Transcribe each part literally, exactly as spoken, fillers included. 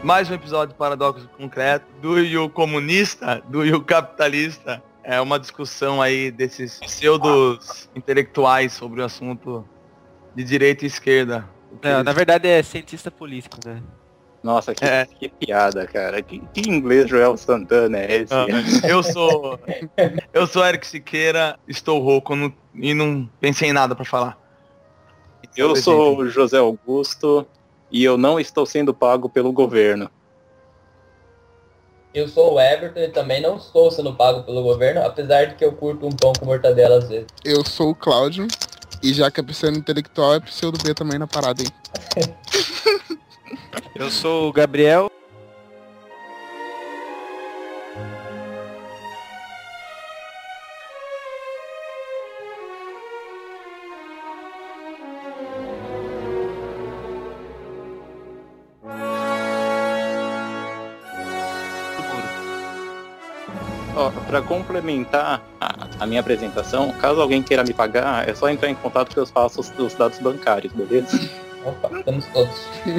mais um episódio de Paradoxo Concreto, do Yu Comunista, do Yu Capitalista. É uma discussão aí desses pseudos intelectuais sobre o assunto de direita e esquerda. Não, eles... na verdade é cientista político, né? Nossa, que, é. que piada, cara. Que, que inglês Joel Santana é esse? Ah, eu sou eu sou Eric Siqueira, estou rouco no, e não pensei em nada para falar. Eu sou o José Augusto e eu não estou sendo pago pelo governo. Eu sou o Everton e também não estou sendo pago pelo governo, apesar de que eu curto um pão com mortadela às vezes. Eu sou o Cláudio e já que é pseudo intelectual, é pseudo B também na parada, hein? Eu sou o Gabriel. Ó, para complementar a, a minha apresentação, caso alguém queira me pagar, é só entrar em contato que eu faço os, os dados bancários, beleza? Opa, estamos todos.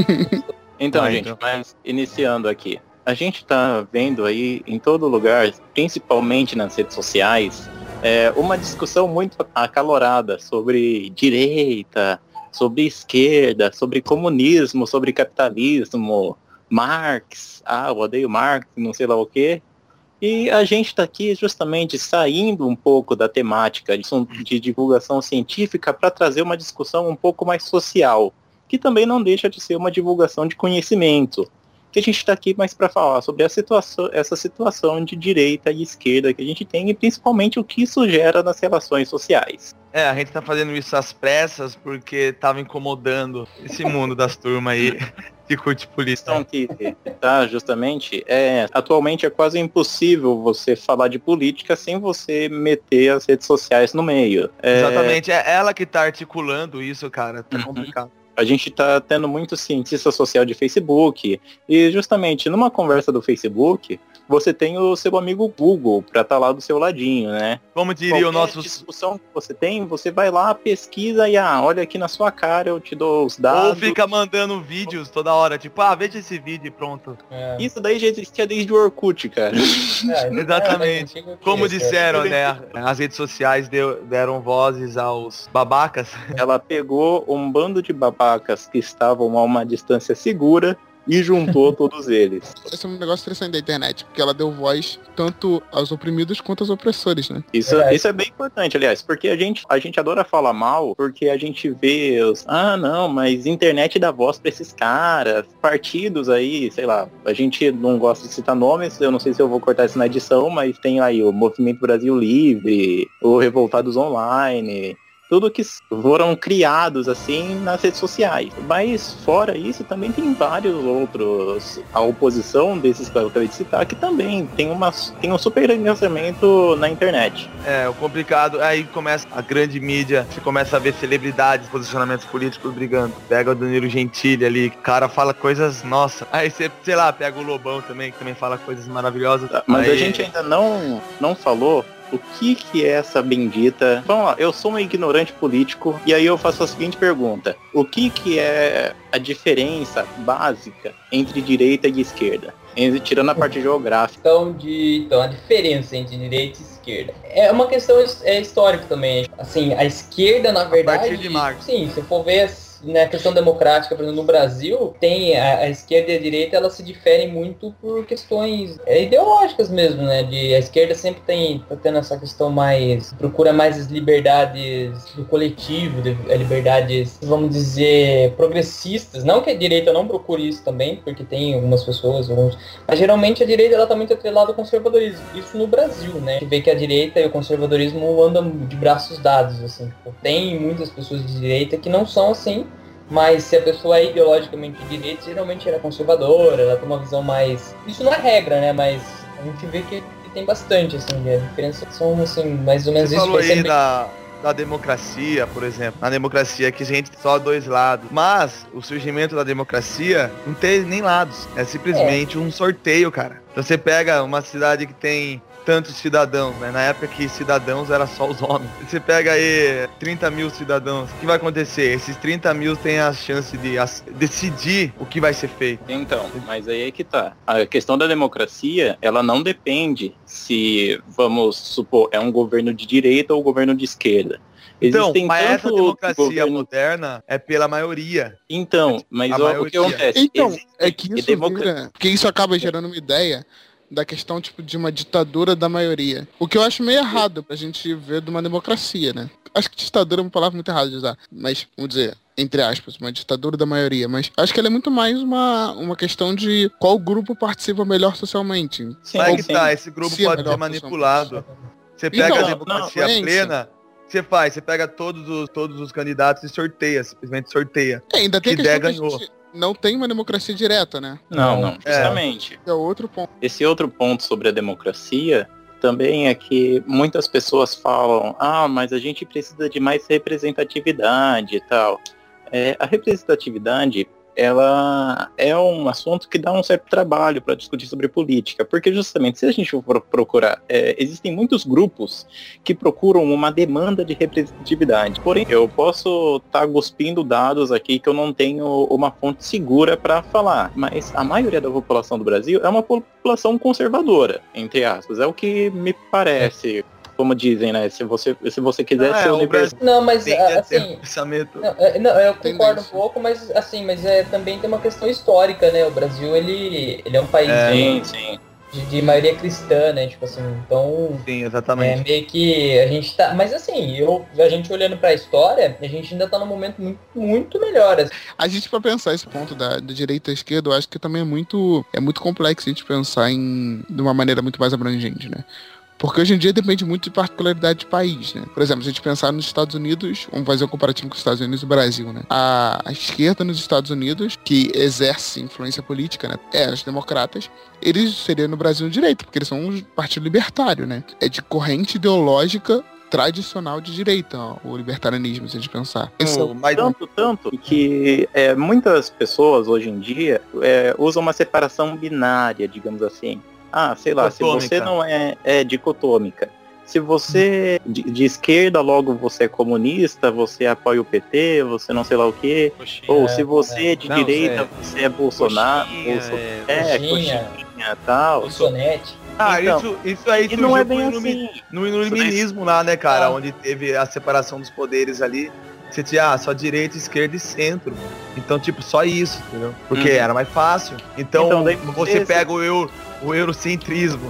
Então, ah, gente, então. Mas iniciando aqui. A gente tá vendo aí em todo lugar, principalmente nas redes sociais, é, uma discussão muito acalorada sobre direita, sobre esquerda, sobre comunismo, sobre capitalismo, Marx, ah, eu odeio Marx, não sei lá o quê. E a gente está aqui justamente saindo um pouco da temática de, de divulgação científica para trazer uma discussão um pouco mais social, que também não deixa de ser uma divulgação de conhecimento. Que a gente está aqui mais para falar sobre a situação, essa situação de direita e esquerda que a gente tem e principalmente o que isso gera nas relações sociais. É, a gente tá fazendo isso às pressas porque tava incomodando esse mundo das turmas aí que curte política. Então, que tá, justamente, é, atualmente é quase impossível você falar de política sem você meter as redes sociais no meio. É... Exatamente, é ela que tá articulando isso, cara, tá complicado. A gente tá tendo muito cientista social de Facebook, e justamente numa conversa do Facebook, você tem o seu amigo Google pra estar tá lá do seu ladinho, né? Como diria Qualquer o nosso... discussão que você tem, você vai lá, pesquisa e, ah, olha aqui na sua cara, eu te dou os dados. Ou fica mandando vídeos toda hora, tipo, ah, veja esse vídeo e pronto. É. Isso daí já existia desde o Orkut, cara. É, exatamente. Como disseram, né, as redes sociais deu, deram vozes aos babacas. Ela pegou um bando de babacas que estavam a uma distância segura e juntou todos eles. Esse é um negócio interessante da internet, porque ela deu voz tanto aos oprimidos quanto aos opressores, né? Isso é, isso é bem importante, aliás, porque a gente, a gente adora falar mal, porque a gente vê os, ah, não, mas internet dá voz pra esses caras, partidos aí, sei lá, a gente não gosta de citar nomes, eu não sei se eu vou cortar isso na edição, mas tem aí o Movimento Brasil Livre, o Revoltados Online... Tudo que foram criados, assim, nas redes sociais. Mas, fora isso, também tem vários outros. A oposição desses que eu acabei de citar, que também tem, uma, tem um super engajamento na internet. É, o complicado, aí começa a grande mídia, você começa a ver celebridades, posicionamentos políticos brigando. Pega o Danilo Gentili ali, o cara fala coisas, nossa. Aí você, sei lá, pega o Lobão também, que também fala coisas maravilhosas. Mas aí... a gente ainda não, não falou... O que que é essa bendita... Vamos lá, eu sou um ignorante político e aí eu faço a seguinte pergunta. O que que é a diferença básica entre direita e esquerda? Tirando a parte geográfica. Então, de, então, a diferença entre direita e esquerda. É uma questão é histórica também. Assim, a esquerda, na verdade... A partir de Marx. Sim, se for ver... Na questão democrática, por exemplo, no Brasil, tem a, a esquerda e a direita, elas se diferem muito por questões é, ideológicas mesmo, né? De, a esquerda sempre tem, tá tendo essa questão mais, procura mais as liberdades do coletivo, de, liberdades, vamos dizer, progressistas. Não que a direita não procure isso também, porque tem algumas pessoas, alguns, mas geralmente a direita ela tá muito atrelada ao conservadorismo. Isso no Brasil, né? A gente vê que a direita e o conservadorismo andam de braços dados, assim. Tem muitas pessoas de direita que não são assim. Mas se a pessoa é ideologicamente de direita, geralmente ela é conservadora, ela tem uma visão mais... Isso não é regra, né? Mas a gente vê que, que tem bastante, assim, a diferença são, assim, mais ou menos Você isso. Falou aí bem... da, da democracia, por exemplo. Na democracia que a gente só dois lados. Mas o surgimento da democracia não tem nem lados. É simplesmente é. um sorteio, cara. Então você pega uma cidade que tem tantos cidadãos, né? Na época que cidadãos era só os homens. Você pega aí trinta mil cidadãos, o que vai acontecer? Esses trinta mil têm a chance de as- decidir o que vai ser feito. Então, mas aí é que tá. A questão da democracia, ela não depende se, vamos supor, é um governo de direita ou um governo de esquerda. Então, Existem mas essa tanto democracia governo- moderna é pela maioria. Então, mas A o, o que maioria. acontece? Então, Existe- é que e isso democra- vira... Porque isso acaba gerando uma ideia da questão, tipo, de uma ditadura da maioria. O que eu acho meio errado pra gente ver de uma democracia, né? Acho que ditadura é uma palavra muito errada de usar. Mas, vamos dizer, entre aspas, uma ditadura da maioria. Mas acho que ela é muito mais uma, uma questão de qual grupo participa melhor socialmente. Sim, Mas sim, que sim. tá, esse grupo Se é pode melhor ser manipulado. Você pega Então, a democracia não, plena, você faz, você pega todos os, todos os candidatos e sorteia, simplesmente sorteia. É, ainda tem a Que questão der, que a gente não tem uma democracia direta, né? Não, não, É. justamente. É outro ponto. Esse outro ponto sobre a democracia também é que muitas pessoas falam, ah, mas a gente precisa de mais representatividade e tal. É, a representatividade, ela é um assunto que dá um certo trabalho para discutir sobre política, porque justamente se a gente for procurar, é, existem muitos grupos que procuram uma demanda de representatividade. Porém, eu posso estar tá cuspindo dados aqui que eu não tenho uma fonte segura para falar, mas a maioria da população do Brasil é uma população conservadora, entre aspas, é o que me parece. Como dizem, né? Se você, se você quiser Ah, ser é, o universal. Não, mas Tende a ter um assim. pensamento. Não, é, não, eu concordo Tendência. um pouco, mas assim, mas é, também tem uma questão histórica, né? O Brasil, ele, ele é um país É. Sim, sim. de, de maioria cristã, né? Tipo assim, então Sim, é exatamente. meio que a gente tá. Mas assim, eu, a gente olhando pra história, a gente ainda tá num momento muito, muito melhor. Assim. A gente, pra pensar esse ponto da, da direita e esquerda, eu acho que também é muito, é muito complexo a gente pensar em, de uma maneira muito mais abrangente, né? Porque hoje em dia depende muito de particularidade de país, né? Por exemplo, se a gente pensar nos Estados Unidos, vamos fazer um comparativo com os Estados Unidos e o Brasil, né? A, a esquerda nos Estados Unidos, que exerce influência política, né? É, os democratas, eles seriam no Brasil direito, porque eles são um partido libertário, né? É de corrente ideológica tradicional de direita, ó, o libertarianismo, se a gente pensar. Esse é o- Mas Tanto, tanto que é, muitas pessoas hoje em dia é, usam uma separação binária, digamos assim. Ah, sei lá, se Dicotômica. você não é, é dicotômica. Se você de, de esquerda, logo você é comunista, você apoia o P T, você não sei lá o quê. Ou se você é de Não, direita, é- você é Bolsonaro. Coxinha, Bolso- é- é, coxinha. coxinha e tal. Bolsonete. Ah, Então, isso, isso aí E não é bem surgiu no, assim. no iluminismo lá, né, cara? Ah. Onde teve a separação dos poderes ali. Você tinha ah, só direita, esquerda e centro. Então, tipo, só isso, entendeu? Porque Uhum. era mais fácil. Então, Então, daí você esse- pega o, euro, o eurocentrismo,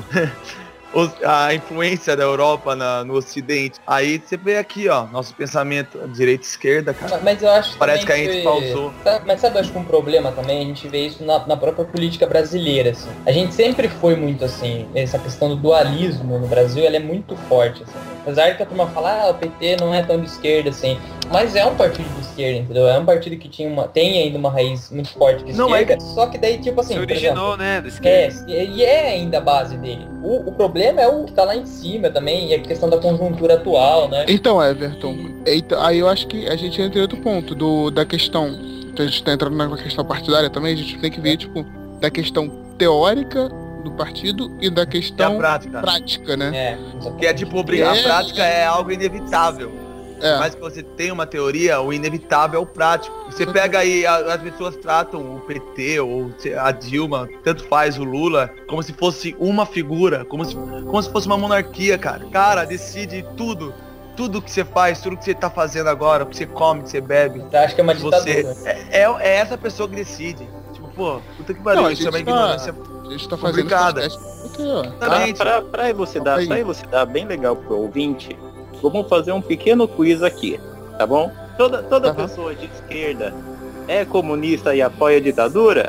os- a influência da Europa na- no ocidente. Aí você vê aqui, ó, nosso pensamento direita e esquerda, cara. Mas- Mas eu acho Parece também que a gente foi- pausou. Tá, mas sabe, eu acho que um problema também, a gente vê isso na, na própria política brasileira, assim. A gente sempre foi muito assim, essa questão do dualismo no Brasil, ela é muito forte, assim. Apesar de que a turma fala, ah, o P T não é tão de esquerda, assim. Mas é um partido de esquerda, entendeu? É um partido que tinha uma, tem ainda uma raiz muito forte de Não, é esquerda, só que daí, tipo assim, Se por originou, exemplo, né, da é, esquerda. e é ainda a base dele. O, o problema é o que tá lá em cima também, e a questão da conjuntura atual, né? Então, Everton, eita, aí eu acho que a gente entra em outro ponto do, da questão. Então a gente tá entrando na questão partidária também, a gente tem que ver, tipo, da questão teórica do partido e da E a questão prática. prática, né? É, Que é tipo, obrigar. É. A prática é algo inevitável. É. Mas que você tem uma teoria, o inevitável é o prático. Você pega aí, a- as pessoas tratam o P T ou se- a Dilma, tanto faz o Lula, como se fosse uma figura, como se, como se fosse uma monarquia, cara. Cara, decide tudo. Tudo que você faz, tudo que você tá fazendo agora, o que você come, o que você bebe. eu acho que é uma Você, ditadura. é, é, é essa pessoa que decide. Tipo, pô, puta que pariu, Não, a isso é uma gente tá- ignorância. A gente tá fazendo Complicada. esse podcast porque, ó, Exatamente. Pra, pra, pra elucidar, Aí. pra elucidar bem legal pro ouvinte, vamos fazer um pequeno quiz aqui, tá bom? Toda, toda Aham. pessoa de esquerda é comunista e apoia a ditadura?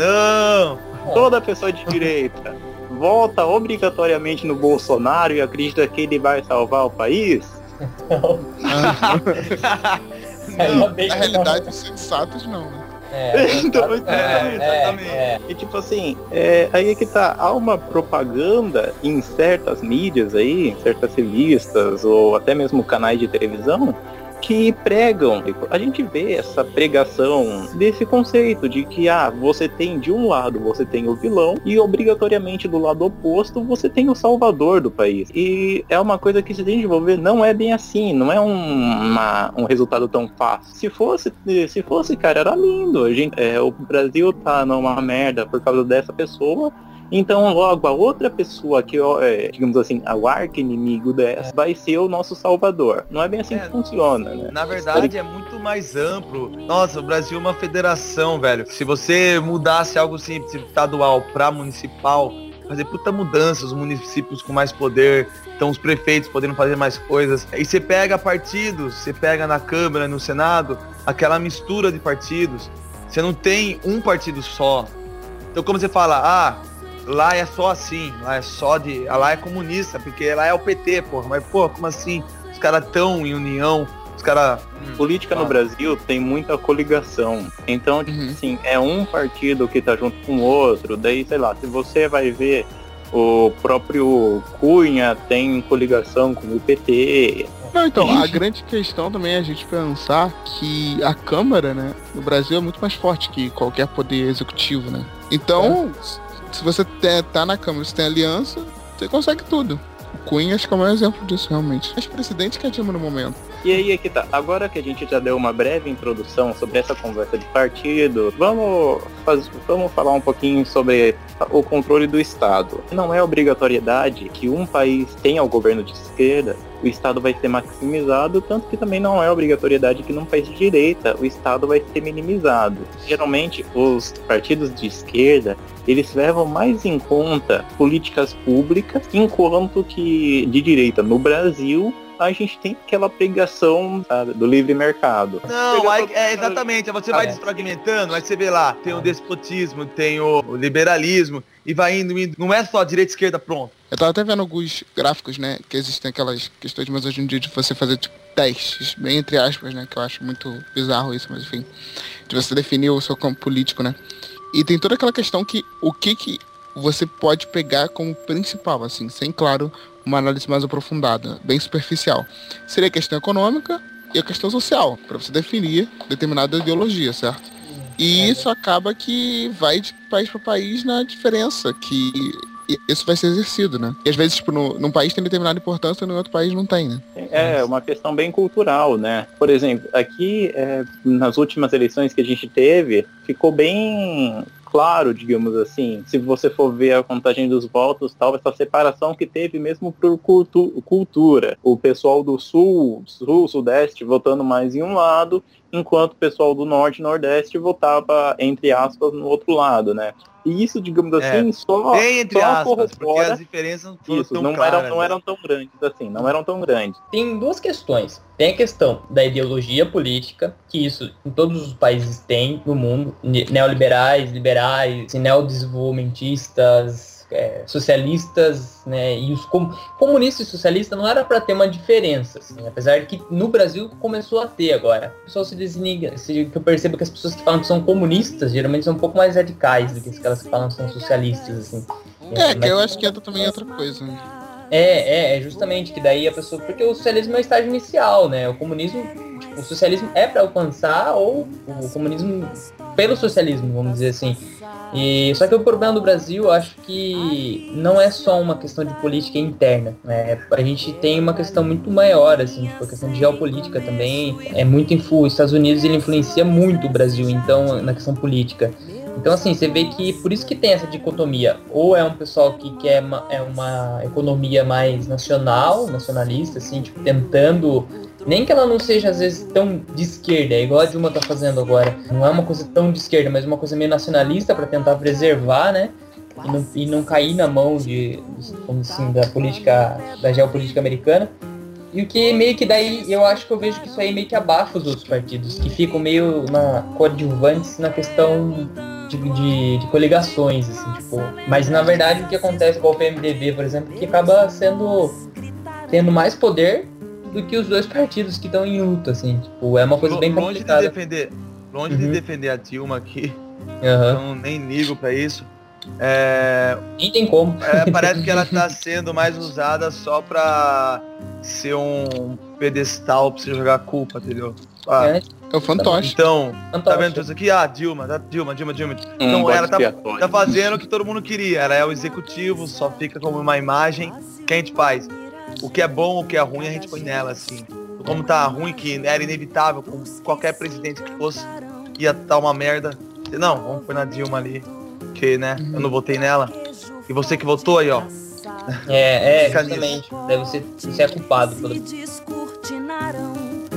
Não! Toda pessoa de direita vota obrigatoriamente no Bolsonaro e acredita que ele vai salvar o país? Ainda bem na que realidade, os sensatos não, né? É, Então, é, exatamente. é, é. E tipo assim, é, aí é que tá, há uma propaganda em certas mídias aí, em certas revistas ou até mesmo canais de televisão, que pregam. A gente vê essa pregação desse conceito de que ah, você tem de um lado você tem o vilão e obrigatoriamente do lado oposto você tem o salvador do país. E é uma coisa que se tem de desenvolver, não é bem assim, não é um, uma, um resultado tão fácil. Se fosse, se fosse, cara, era lindo. A gente, é, o Brasil tá numa merda por causa dessa pessoa. Então, logo, a outra pessoa que, é, digamos assim, o arqui-inimigo dessa, é. vai ser o nosso salvador. Não é bem assim é, que funciona, né? Na verdade, é muito mais amplo. Nossa, o Brasil é uma federação, velho. Se você mudasse algo simples, de estadual pra municipal, fazer puta mudança, os municípios com mais poder, então os prefeitos podendo fazer mais coisas. E você pega partidos, você pega na Câmara, no Senado, aquela mistura de partidos. Você não tem um partido só. Então, como você fala, ah... lá é só assim, lá é só de... lá é comunista, porque lá é o P T, porra. Mas, pô, como assim? Os caras tão em união, os caras... Hum, política no Brasil tem muita coligação. Então, tipo uhum. assim, é um partido que tá junto com o outro. Daí, sei lá, se você vai ver, o próprio Cunha tem coligação com o P T... Não, então, a grande questão também é a gente pensar que a Câmara, né, no Brasil é muito mais forte que qualquer poder executivo, né? Então... é. Se você tá na Câmara, você tem aliança, você consegue tudo. O Cunha acho que é o maior exemplo disso, realmente. Mas presidente que é Dilma no momento. E aí é que tá. Agora que a gente já deu uma breve introdução sobre essa conversa de partido, vamos, faz, vamos falar um pouquinho sobre o controle do Estado. Não é obrigatoriedade que um país tenha o governo de esquerda, o Estado vai ser maximizado, tanto que também não é obrigatoriedade que num país de direita o Estado vai ser minimizado. Geralmente, os partidos de esquerda, eles levam mais em conta políticas públicas, enquanto que de direita no Brasil, a gente tem aquela pregação, sabe, do livre mercado. Não, aí, é exatamente, você vai desfragmentando, aí você vê lá, tem o despotismo, tem o, o liberalismo, e vai indo, indo, não é só direita e esquerda, pronto. Eu tava até vendo alguns gráficos, né, que existem aquelas questões, mas hoje em dia de você fazer, tipo, testes, bem entre aspas, né, que eu acho muito bizarro isso, mas enfim, de você definir o seu campo político, né, e tem toda aquela questão que, o que que você pode pegar como principal, assim, sem, claro, uma análise mais aprofundada, bem superficial. Seria a questão econômica e a questão social, para você definir determinada ideologia, certo? E isso acaba que vai de país para país na diferença que isso vai ser exercido, né? E às vezes, tipo, no, num país tem determinada importância e no outro país não tem, né? É uma questão bem cultural, né? Por exemplo, aqui, é, nas últimas eleições que a gente teve, ficou bem... claro, digamos assim, se você for ver a contagem dos votos, tal, essa separação que teve mesmo por cultu- cultura. O pessoal do sul, sul, sudeste, votando mais em um lado, enquanto o pessoal do norte e nordeste votava, entre aspas, no outro lado, né? E isso, digamos assim, é, só... bem entre só aspas, porque as diferenças não foram isso, tão não claras, eram, não né? eram tão grandes assim, não eram tão grandes. Tem duas questões. Tem a questão da ideologia política, que isso em todos os países tem no mundo, neoliberais, liberais, neodesenvolvimentistas, é, socialistas, né, e os com, comunistas e socialistas não era para ter uma diferença, assim, apesar de que no Brasil começou a ter agora. O pessoal se desliga, se, que eu percebo que as pessoas que falam que são comunistas geralmente são um pouco mais radicais do que aquelas que falam que são socialistas, assim. É, é que eu acho que entra também outra coisa, né? É, é, é justamente que daí a pessoa... Porque o socialismo é o estágio inicial, né? O comunismo, tipo, o socialismo é para alcançar ou o comunismo pelo socialismo, vamos dizer assim. E, só que o problema do Brasil, eu acho que não é só uma questão de política interna, né? A gente tem uma questão muito maior, assim, tipo, a questão de geopolítica também é muito influ... Os Estados Unidos, ele influencia muito o Brasil, então, na questão política. Então, assim, você vê que por isso que tem essa dicotomia. Ou é um pessoal que quer uma, é uma economia mais nacional, nacionalista, assim, tipo, tentando... Nem que ela não seja, às vezes, tão de esquerda, é igual a Dilma tá fazendo agora. Não é uma coisa tão de esquerda, mas uma coisa meio nacionalista para tentar preservar, né? E não, e não cair na mão de, como assim, da política, da geopolítica americana. E o que meio que daí, eu acho que eu vejo que isso aí meio que abafa os outros partidos, que ficam meio na, coadjuvantes na questão de, de, de coligações, assim, tipo... Mas, na verdade, o que acontece com o P M D B, por exemplo, que acaba sendo... tendo mais poder do que os dois partidos que estão em luta, assim, tipo, é uma coisa bem longe complicada. De defender, longe Uhum. de defender a Dilma aqui, Uhum. então nem ligo pra isso. É, Nem tem como. é, parece que ela tá sendo mais usada só pra ser um pedestal pra você jogar culpa, entendeu? Ah, É, É o fantoche. então, tá fantástico. vendo isso aqui? Ah, Dilma, tá, Dilma, Dilma, Dilma. Um Então bode ela tá, expiatório. tá fazendo o que todo mundo queria. Ela é o executivo, só fica como uma imagem. O que a gente faz? O que é bom, o que é ruim, a gente põe nela, assim. Como tá ruim, que era inevitável, com qualquer presidente que fosse, ia estar uma merda. Não, vamos pôr na Dilma ali, que, né, eu não votei nela. E você que votou aí, ó. É, é, Fica justamente. Deve ser, você é culpado pelo. Descortinarão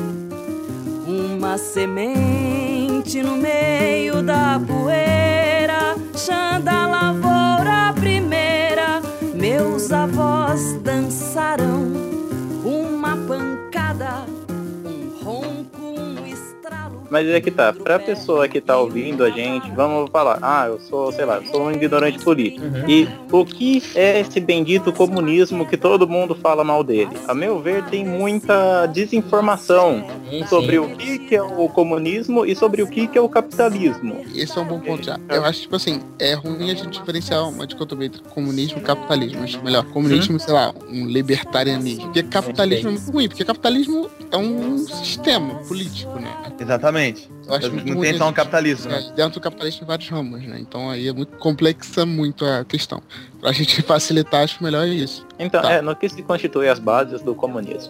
uma semente no meio da poeira, Xanda lavoura primeira, meus avós dançarão uma pancada, um ronco, um estralo. Mas é que tá, pra pessoa que tá ouvindo a gente, vamos falar, ah, eu sou, sei lá, sou um ignorante político. Uhum. E o que é esse bendito comunismo que todo mundo fala mal dele? A meu ver, tem muita desinformação Sim, sobre sim. o que, que é o comunismo e sobre o que, que é o capitalismo. Esse é um bom ponto já. Eu acho, tipo assim, é ruim a gente diferenciar uma dicotomia entre comunismo e capitalismo. Acho melhor comunismo, sei lá, um libertarianismo. Porque capitalismo é muito ruim, porque capitalismo é um sistema político, né? Exatamente. Eu acho muito Não ruim tem só a um gente- capitalismo, né? É, dentro do capitalismo tem vários ramos, né? Então aí é muito complexa muito a questão. Pra gente facilitar, acho melhor isso. Então, Tá. é no que se constitui as bases do comunismo.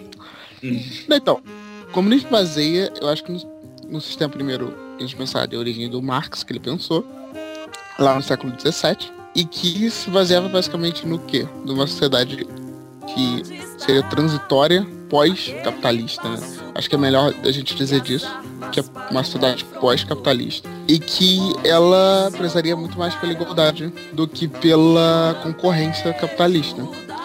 Então, o comunismo baseia, eu acho que no, no sistema primeiro, a gente pensar de origem do Marx, que ele pensou, lá no século dezessete, e que se baseava basicamente no quê? Numa sociedade que seria transitória pós-capitalista, né? Acho que é melhor a gente dizer disso, que é uma sociedade pós-capitalista. E que ela prezaria muito mais pela igualdade do que pela concorrência capitalista,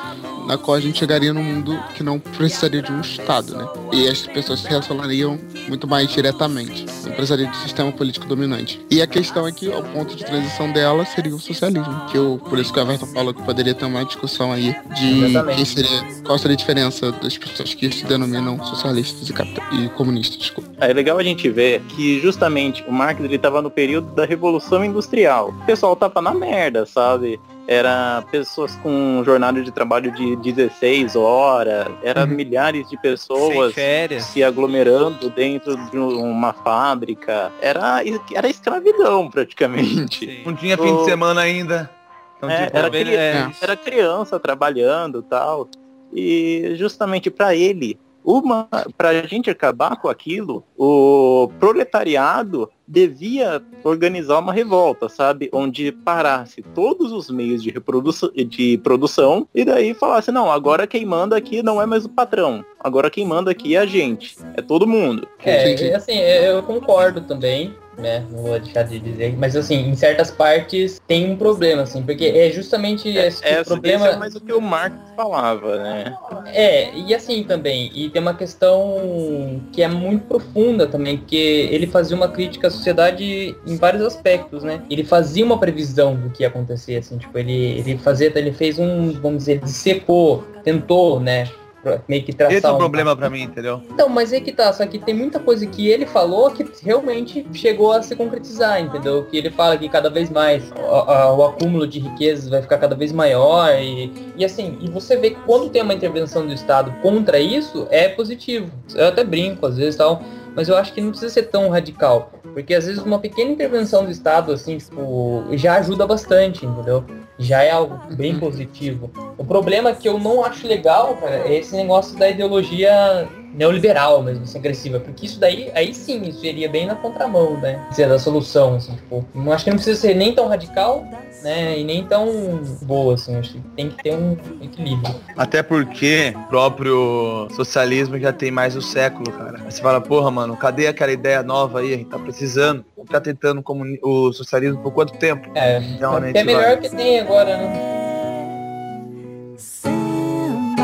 na qual a gente chegaria num mundo que não precisaria de um Estado, né? E as pessoas se relacionariam muito mais diretamente, não precisaria de sistema político dominante. E a questão é que o ponto de transição dela seria o socialismo, que eu, por isso que o Everton falou que poderia ter uma discussão aí de Exatamente. quem seria, qual seria a diferença das pessoas que se denominam socialistas e, capita- e comunistas, desculpa. É legal a gente ver que justamente o Marx ele tava no período da Revolução Industrial. O pessoal tava na merda, sabe? Era pessoas com jornada de trabalho de dezesseis horas, era Uhum. milhares de Sem pessoas férias. se aglomerando dentro de uma fábrica. Era, era escravidão, praticamente. Sim. Não tinha fim de semana ainda. Então, É, tipo, era, Ele cri- é- era criança trabalhando e tal. E justamente para ele, uma pra gente acabar com aquilo, o proletariado devia organizar uma revolta, sabe? Onde parasse todos os meios de reprodução, de produção, e daí falasse, não, agora quem manda aqui não é mais o patrão. Agora quem manda aqui é a gente. É todo mundo. É, Entendi. e assim, eu concordo também, né? Não vou deixar de dizer, mas assim, em certas partes tem um problema, assim, porque é justamente esse Essa, problema. esse é mais o que o Marx falava, né? É, e assim também, e tem uma questão que é muito profunda também, que ele fazia uma crítica à sociedade em vários aspectos, né? Ele fazia uma previsão do que ia acontecer, assim, tipo, ele, ele fazia, ele fez um, vamos dizer, dissecou, tentou, né? Meio que traçar esse é o um- problema pra mim, entendeu? Então, mas é que tá, só que tem muita coisa que ele falou que realmente chegou a se concretizar, entendeu? Que ele fala que cada vez mais o, a- o acúmulo de riquezas vai ficar cada vez maior e, e assim, e você vê que quando tem uma intervenção do Estado contra isso, é positivo. Eu até brinco às vezes tal, mas eu acho que não precisa ser tão radical, porque às vezes uma pequena intervenção do Estado, assim, tipo, já ajuda bastante, entendeu? Já é algo bem positivo. O problema que eu não acho legal, cara, é esse negócio da ideologia neoliberal mesmo, assim, agressiva. Porque isso daí, aí sim, isso iria bem na contramão, né? Quer dizer, da solução, assim, tipo. Não acho que não precisa ser nem tão radical, né? E nem tão boa, assim. Acho que tem que ter um equilíbrio. Até porque o próprio socialismo já tem mais um século, cara. Aí você fala, porra, mano, cadê aquela ideia nova aí? A gente tá precisando. Tá tentando comuni- o socialismo por quanto tempo? É, Realmente é melhor vai. que tem agora, né? Samba,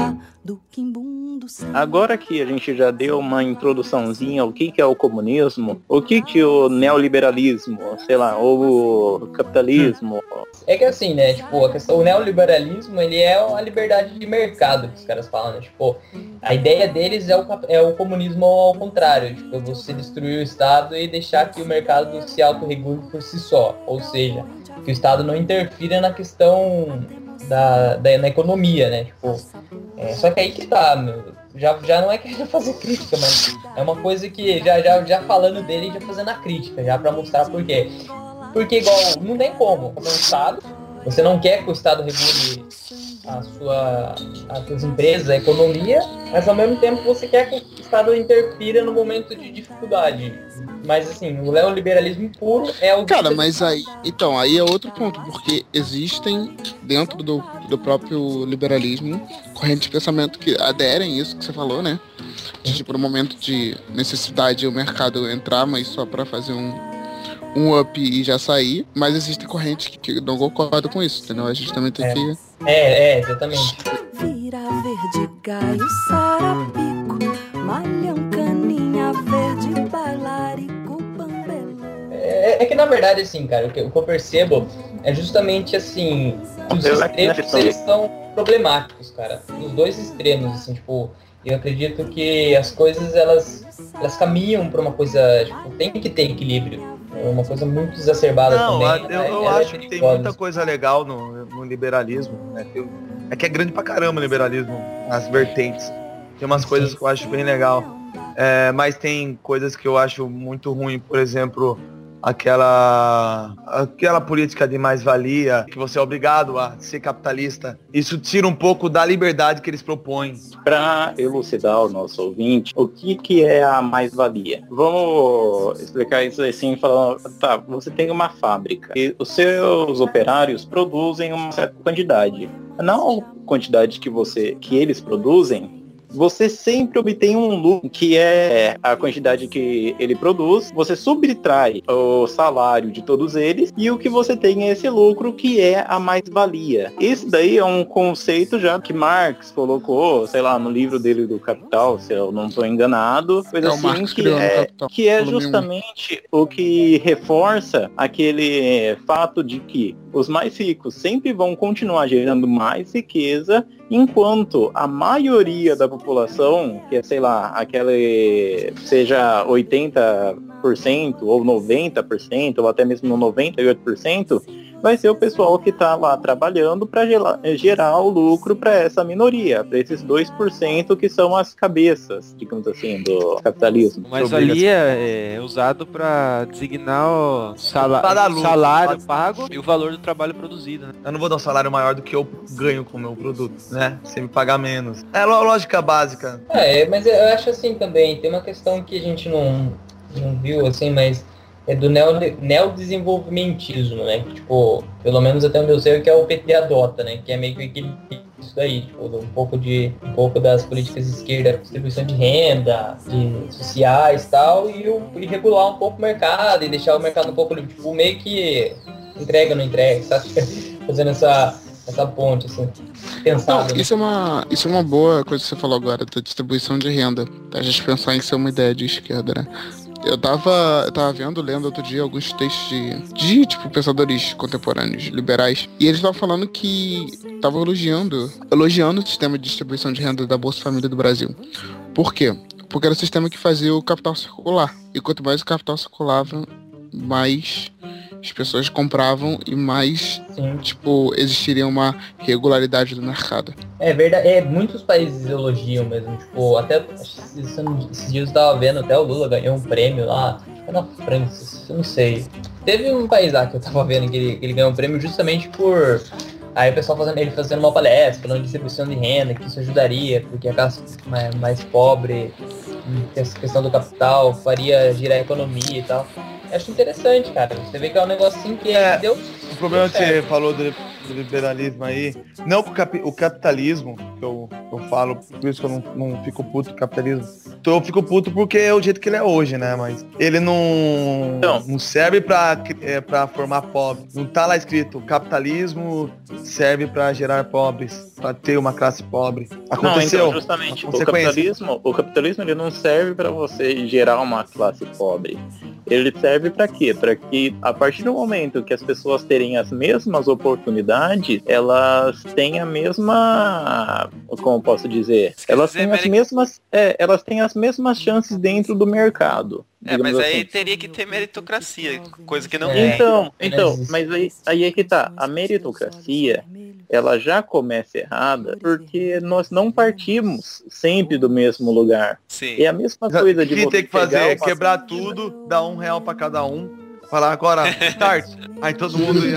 do quimbundo sem... Agora que a gente já deu uma introduçãozinha ao que, que é o comunismo, o que, que o neoliberalismo, sei lá, ou o capitalismo... É que assim, né, tipo, a questão, o neoliberalismo, ele é a liberdade de mercado que os caras falam, né, tipo, a ideia deles é o, é o comunismo ao contrário, tipo, você destruir o Estado e deixar que o mercado se autorregule por si só, ou seja, que o Estado não interfira na questão da, da na economia, né, tipo, é, só que aí que tá, meu, já, já não é querendo fazer crítica, mas é uma coisa que, já, já, já falando dele, já fazendo a crítica, já pra mostrar por quê. Porque igual, não tem como, como é um Estado, você não quer que o Estado regule a sua, as suas empresas, a economia, mas ao mesmo tempo você quer que o Estado interfira no momento de dificuldade. Mas assim, o neoliberalismo puro é o... Cara, mas aí, então, aí é outro ponto, porque existem dentro do, do próprio liberalismo correntes de pensamento que aderem a isso que você falou, né? De, tipo, no momento de necessidade o mercado entrar, mas só pra fazer um um up e já sair, mas existem correntes que, que não concordam com isso, entendeu? A gente também tem é. que... É, é, exatamente. Vira verde, gaio, sarapico, malhão, caninha verde, bailarico, bambelô. É, é que na verdade, assim, cara, o que, o que eu percebo é justamente, assim, que os extremos, eles são problemáticos, cara. Os dois extremos, assim, tipo... Eu acredito que as coisas, elas, elas caminham para uma coisa, tipo, tem que ter equilíbrio. É uma coisa muito exacerbada não, também. Eu, eu é, acho é que tem muita coisa legal no, no liberalismo, né? Tem, é que é grande pra caramba o liberalismo, as vertentes. Tem umas Sim. coisas que eu acho bem legal. É, mas tem coisas que eu acho muito ruim, por exemplo... Aquela, aquela política de mais-valia, que você é obrigado a ser capitalista, isso tira um pouco da liberdade que eles propõem. Para elucidar o nosso ouvinte, o que, que é a mais-valia? Vamos explicar isso assim, falando, tá, você tem uma fábrica e os seus operários produzem uma certa quantidade. Não a quantidade que, você, que eles produzem, você sempre obtém um lucro, que é a quantidade que ele produz, você subtrai o salário de todos eles, e o que você tem é esse lucro, que é a mais-valia. Esse daí é um conceito já que Marx colocou, sei lá, no livro dele do Capital, se eu não estou enganado, coisa é assim, que é, que é justamente o que reforça aquele fato de que os mais ricos sempre vão continuar gerando mais riqueza, enquanto a maioria da população, que é, sei lá, aquele seja oitenta por cento ou noventa por cento ou até mesmo noventa e oito por cento, vai ser o pessoal que está lá trabalhando para gerar, gerar o lucro para essa minoria, para esses dois por cento que são as cabeças, digamos assim, do capitalismo. Mas ali é, é usado para designar o sala- lucro, salário pago e o valor do trabalho produzido, né? Eu não vou dar um salário maior do que eu ganho com o meu produto, né? Sem me pagar menos. É a lógica básica. É, mas eu acho assim também, tem uma questão que a gente não, não viu, assim, mas é do neo, neodesenvolvimentismo, né? Que, tipo, pelo menos até onde eu sei, que é o P T adota, né? Que é meio que isso daí, tipo, um pouco, de, um pouco das políticas de esquerda, distribuição de renda, de sociais e tal, e, o, e regular um pouco o mercado, e deixar o mercado um pouco, tipo, meio que entrega ou não entrega, sabe? Fazendo essa, essa ponte, assim, pensado. Não, isso, é uma, isso é uma boa coisa que você falou agora, da distribuição de renda. A gente pensar em ser uma ideia de esquerda, né? Eu tava, eu tava vendo, lendo outro dia alguns textos de, de tipo, pensadores contemporâneos, liberais, e eles estavam falando que estavam elogiando, elogiando o sistema de distribuição de renda da Bolsa Família do Brasil. Por quê? Porque era o sistema que fazia o capital circular. E quanto mais o capital circulava, mais as pessoas compravam e mais, Sim. tipo, existiria uma regularidade do mercado. É verdade, é, muitos países elogiam mesmo, tipo, até esses, esses dias eu tava vendo, até o Lula ganhou um prêmio lá, acho que na França, eu não sei. Teve um país lá que eu tava vendo que ele, que ele ganhou um prêmio justamente por... Aí o pessoal fazendo, ele fazendo uma palestra, falando de distribuição de renda, que isso ajudaria, porque a classe mais, mais pobre, essa questão do capital, faria girar a economia e tal. Eu acho interessante, cara. Você vê que é um negócio assim que é, deu... O problema que você falou do, do liberalismo aí. Não que o, cap, o capitalismo, que eu, eu falo, por isso que eu não, não fico puto com o capitalismo. Então eu fico puto porque é o jeito que ele é hoje, né? Mas ele não, então, não serve pra, é, pra formar pobre. Não tá lá escrito, capitalismo serve pra gerar pobres, pra ter uma classe pobre. Aconteceu. Não, então, justamente, o capitalismo, o capitalismo ele não serve pra você gerar uma classe pobre. Ele serve pra quê? Pra que a partir do momento que as pessoas terem as mesmas oportunidades, elas têm a mesma, como posso dizer, elas têm as mesmas, é, elas têm as mesmas chances dentro do mercado. É, mas assim. aí teria que ter meritocracia, coisa que não é. tem. Então, então, mas aí, aí é que tá, a meritocracia, ela já começa errada porque nós não partimos sempre do mesmo lugar. Sim. É a mesma coisa de O que você tem que fazer é uma... quebrar tudo, dar um real pra cada um, falar agora, start. Aí todo mundo já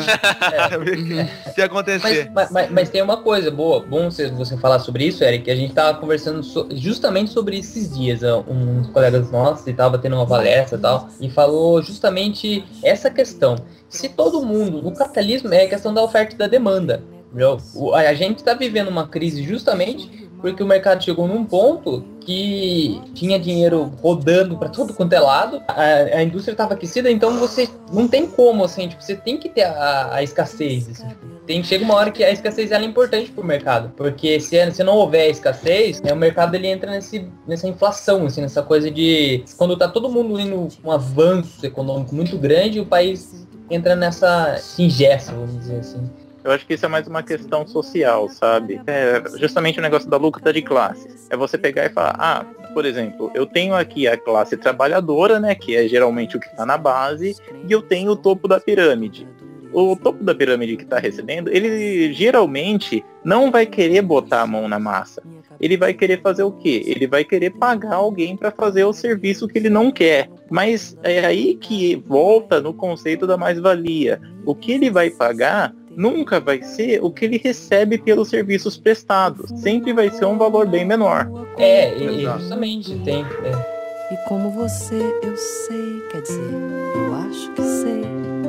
é. Se acontecer. Mas, mas, mas tem uma coisa boa, bom você, você falar sobre isso, Eric, que a gente tava conversando so, justamente sobre esses dias, um dos colegas nossos estava tendo uma palestra e tal, e falou justamente essa questão. Se todo mundo, o capitalismo é a questão da oferta e da demanda. Entendeu? A gente está vivendo uma crise justamente porque o mercado chegou num ponto que tinha dinheiro rodando para todo quanto é lado, a, a indústria estava aquecida, então você não tem como, assim, tipo, você tem que ter a, a escassez, assim, tipo, tem, chega uma hora que a escassez ela é importante pro mercado, porque se, se não houver escassez, né, o mercado ele entra nesse, nessa inflação, assim, nessa coisa de, quando tá todo mundo indo com um avanço econômico muito grande, o país entra nessa ingesta, vamos dizer assim. Eu acho que isso é mais uma questão social, sabe? É justamente o negócio da luta de classes. É você pegar e falar, ah, por exemplo, eu tenho aqui a classe trabalhadora, né, que é geralmente o que está na base, e eu tenho o topo da pirâmide. O topo da pirâmide que está recebendo, ele geralmente não vai querer botar a mão na massa. Ele vai querer fazer o quê? Ele vai querer pagar alguém para fazer o serviço que ele não quer. Mas é aí que volta no conceito da mais-valia. O que ele vai pagar nunca vai ser o que ele recebe pelos serviços prestados. Sempre vai ser um valor bem menor. É, e, justamente tem. É. E como você, eu sei, quer dizer, eu acho que sei.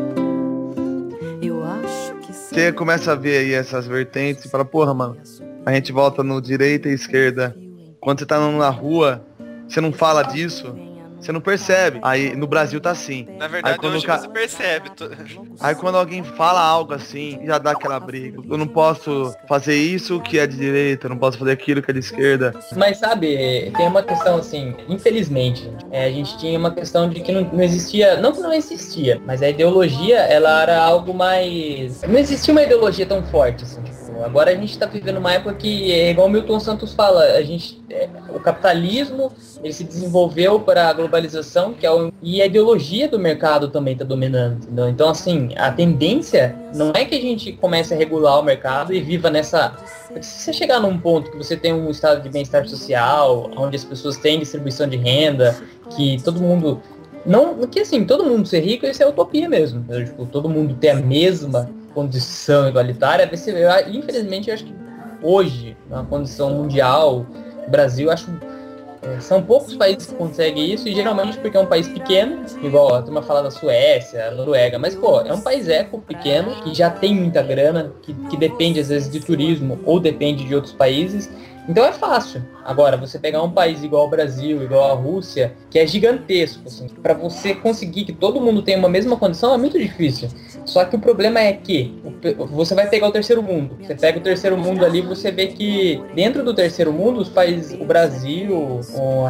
Eu acho que sei. Você começa a ver aí essas vertentes e fala, porra, mano, a gente volta no direita e esquerda. Quando você tá na rua, você não fala disso, você não percebe. Aí no Brasil tá assim. Na verdade, aí, quando hoje ca... você percebe. Aí quando alguém fala algo assim, já dá aquela briga. Eu não posso fazer isso que é de direita, eu não posso fazer aquilo que é de esquerda. Mas sabe, tem uma questão assim, infelizmente, é, a gente tinha uma questão de que não, não existia, não que não existia, mas a ideologia, ela era algo mais... Não existia uma ideologia tão forte, assim, tipo, agora a gente está vivendo uma época que, é igual o Milton Santos fala, a gente, é, o capitalismo, ele se desenvolveu para a globalização, que é o, e a ideologia do mercado também está dominando, entendeu? Então, assim, a tendência não é que a gente comece a regular o mercado e viva nessa... Se você chegar num ponto que você tem um estado de bem-estar social, onde as pessoas têm distribuição de renda, que todo mundo... Não, que assim, todo mundo ser rico, isso é utopia mesmo. Né? Tipo, todo mundo ter a mesma condição igualitária. Você, eu, infelizmente, eu acho que hoje, na condição mundial, o Brasil, eu acho é, são poucos países que conseguem isso, e geralmente porque é um país pequeno, igual a turma fala da Suécia, a Noruega, mas pô, é um país eco pequeno, que já tem muita grana, que, que depende às vezes de turismo, ou depende de outros países. Então é fácil. Agora, você pegar um país igual ao Brasil, igual a Rússia, que é gigantesco, assim, para você conseguir que todo mundo tenha uma mesma condição, é muito difícil. Só que o problema é que você vai pegar o terceiro mundo. Você pega o terceiro mundo ali, você vê que dentro do terceiro mundo, os países, o Brasil,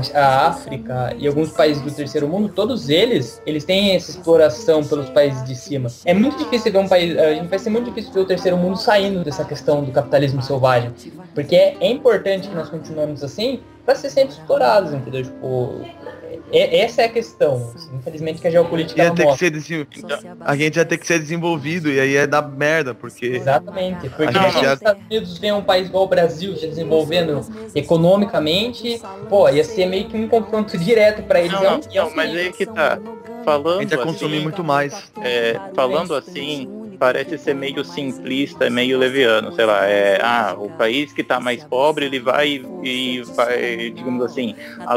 a África e alguns países do terceiro mundo, todos eles, eles têm essa exploração pelos países de cima. É muito difícil ver um país, a gente vai ser muito difícil ver o terceiro mundo saindo dessa questão do capitalismo selvagem. Porque é, é importante que nós continuemos assim para ser sempre explorados, entendeu? Tipo, é, essa é a questão. Assim, infelizmente que a geopolítica ia ter que ser desenvol... A gente ia ter que ser desenvolvido e aí é dar merda, porque... Exatamente, porque a gente já... os Estados Unidos vem um país igual o Brasil se desenvolvendo economicamente, pô, ia ser meio que um confronto direto para eles. Não, não, não, mas aí que tá. Falando a gente ia consumir assim, muito mais. É, falando assim, parece ser meio simplista, meio leviano, sei lá, é, ah, o país que tá mais pobre, ele vai e vai, digamos assim,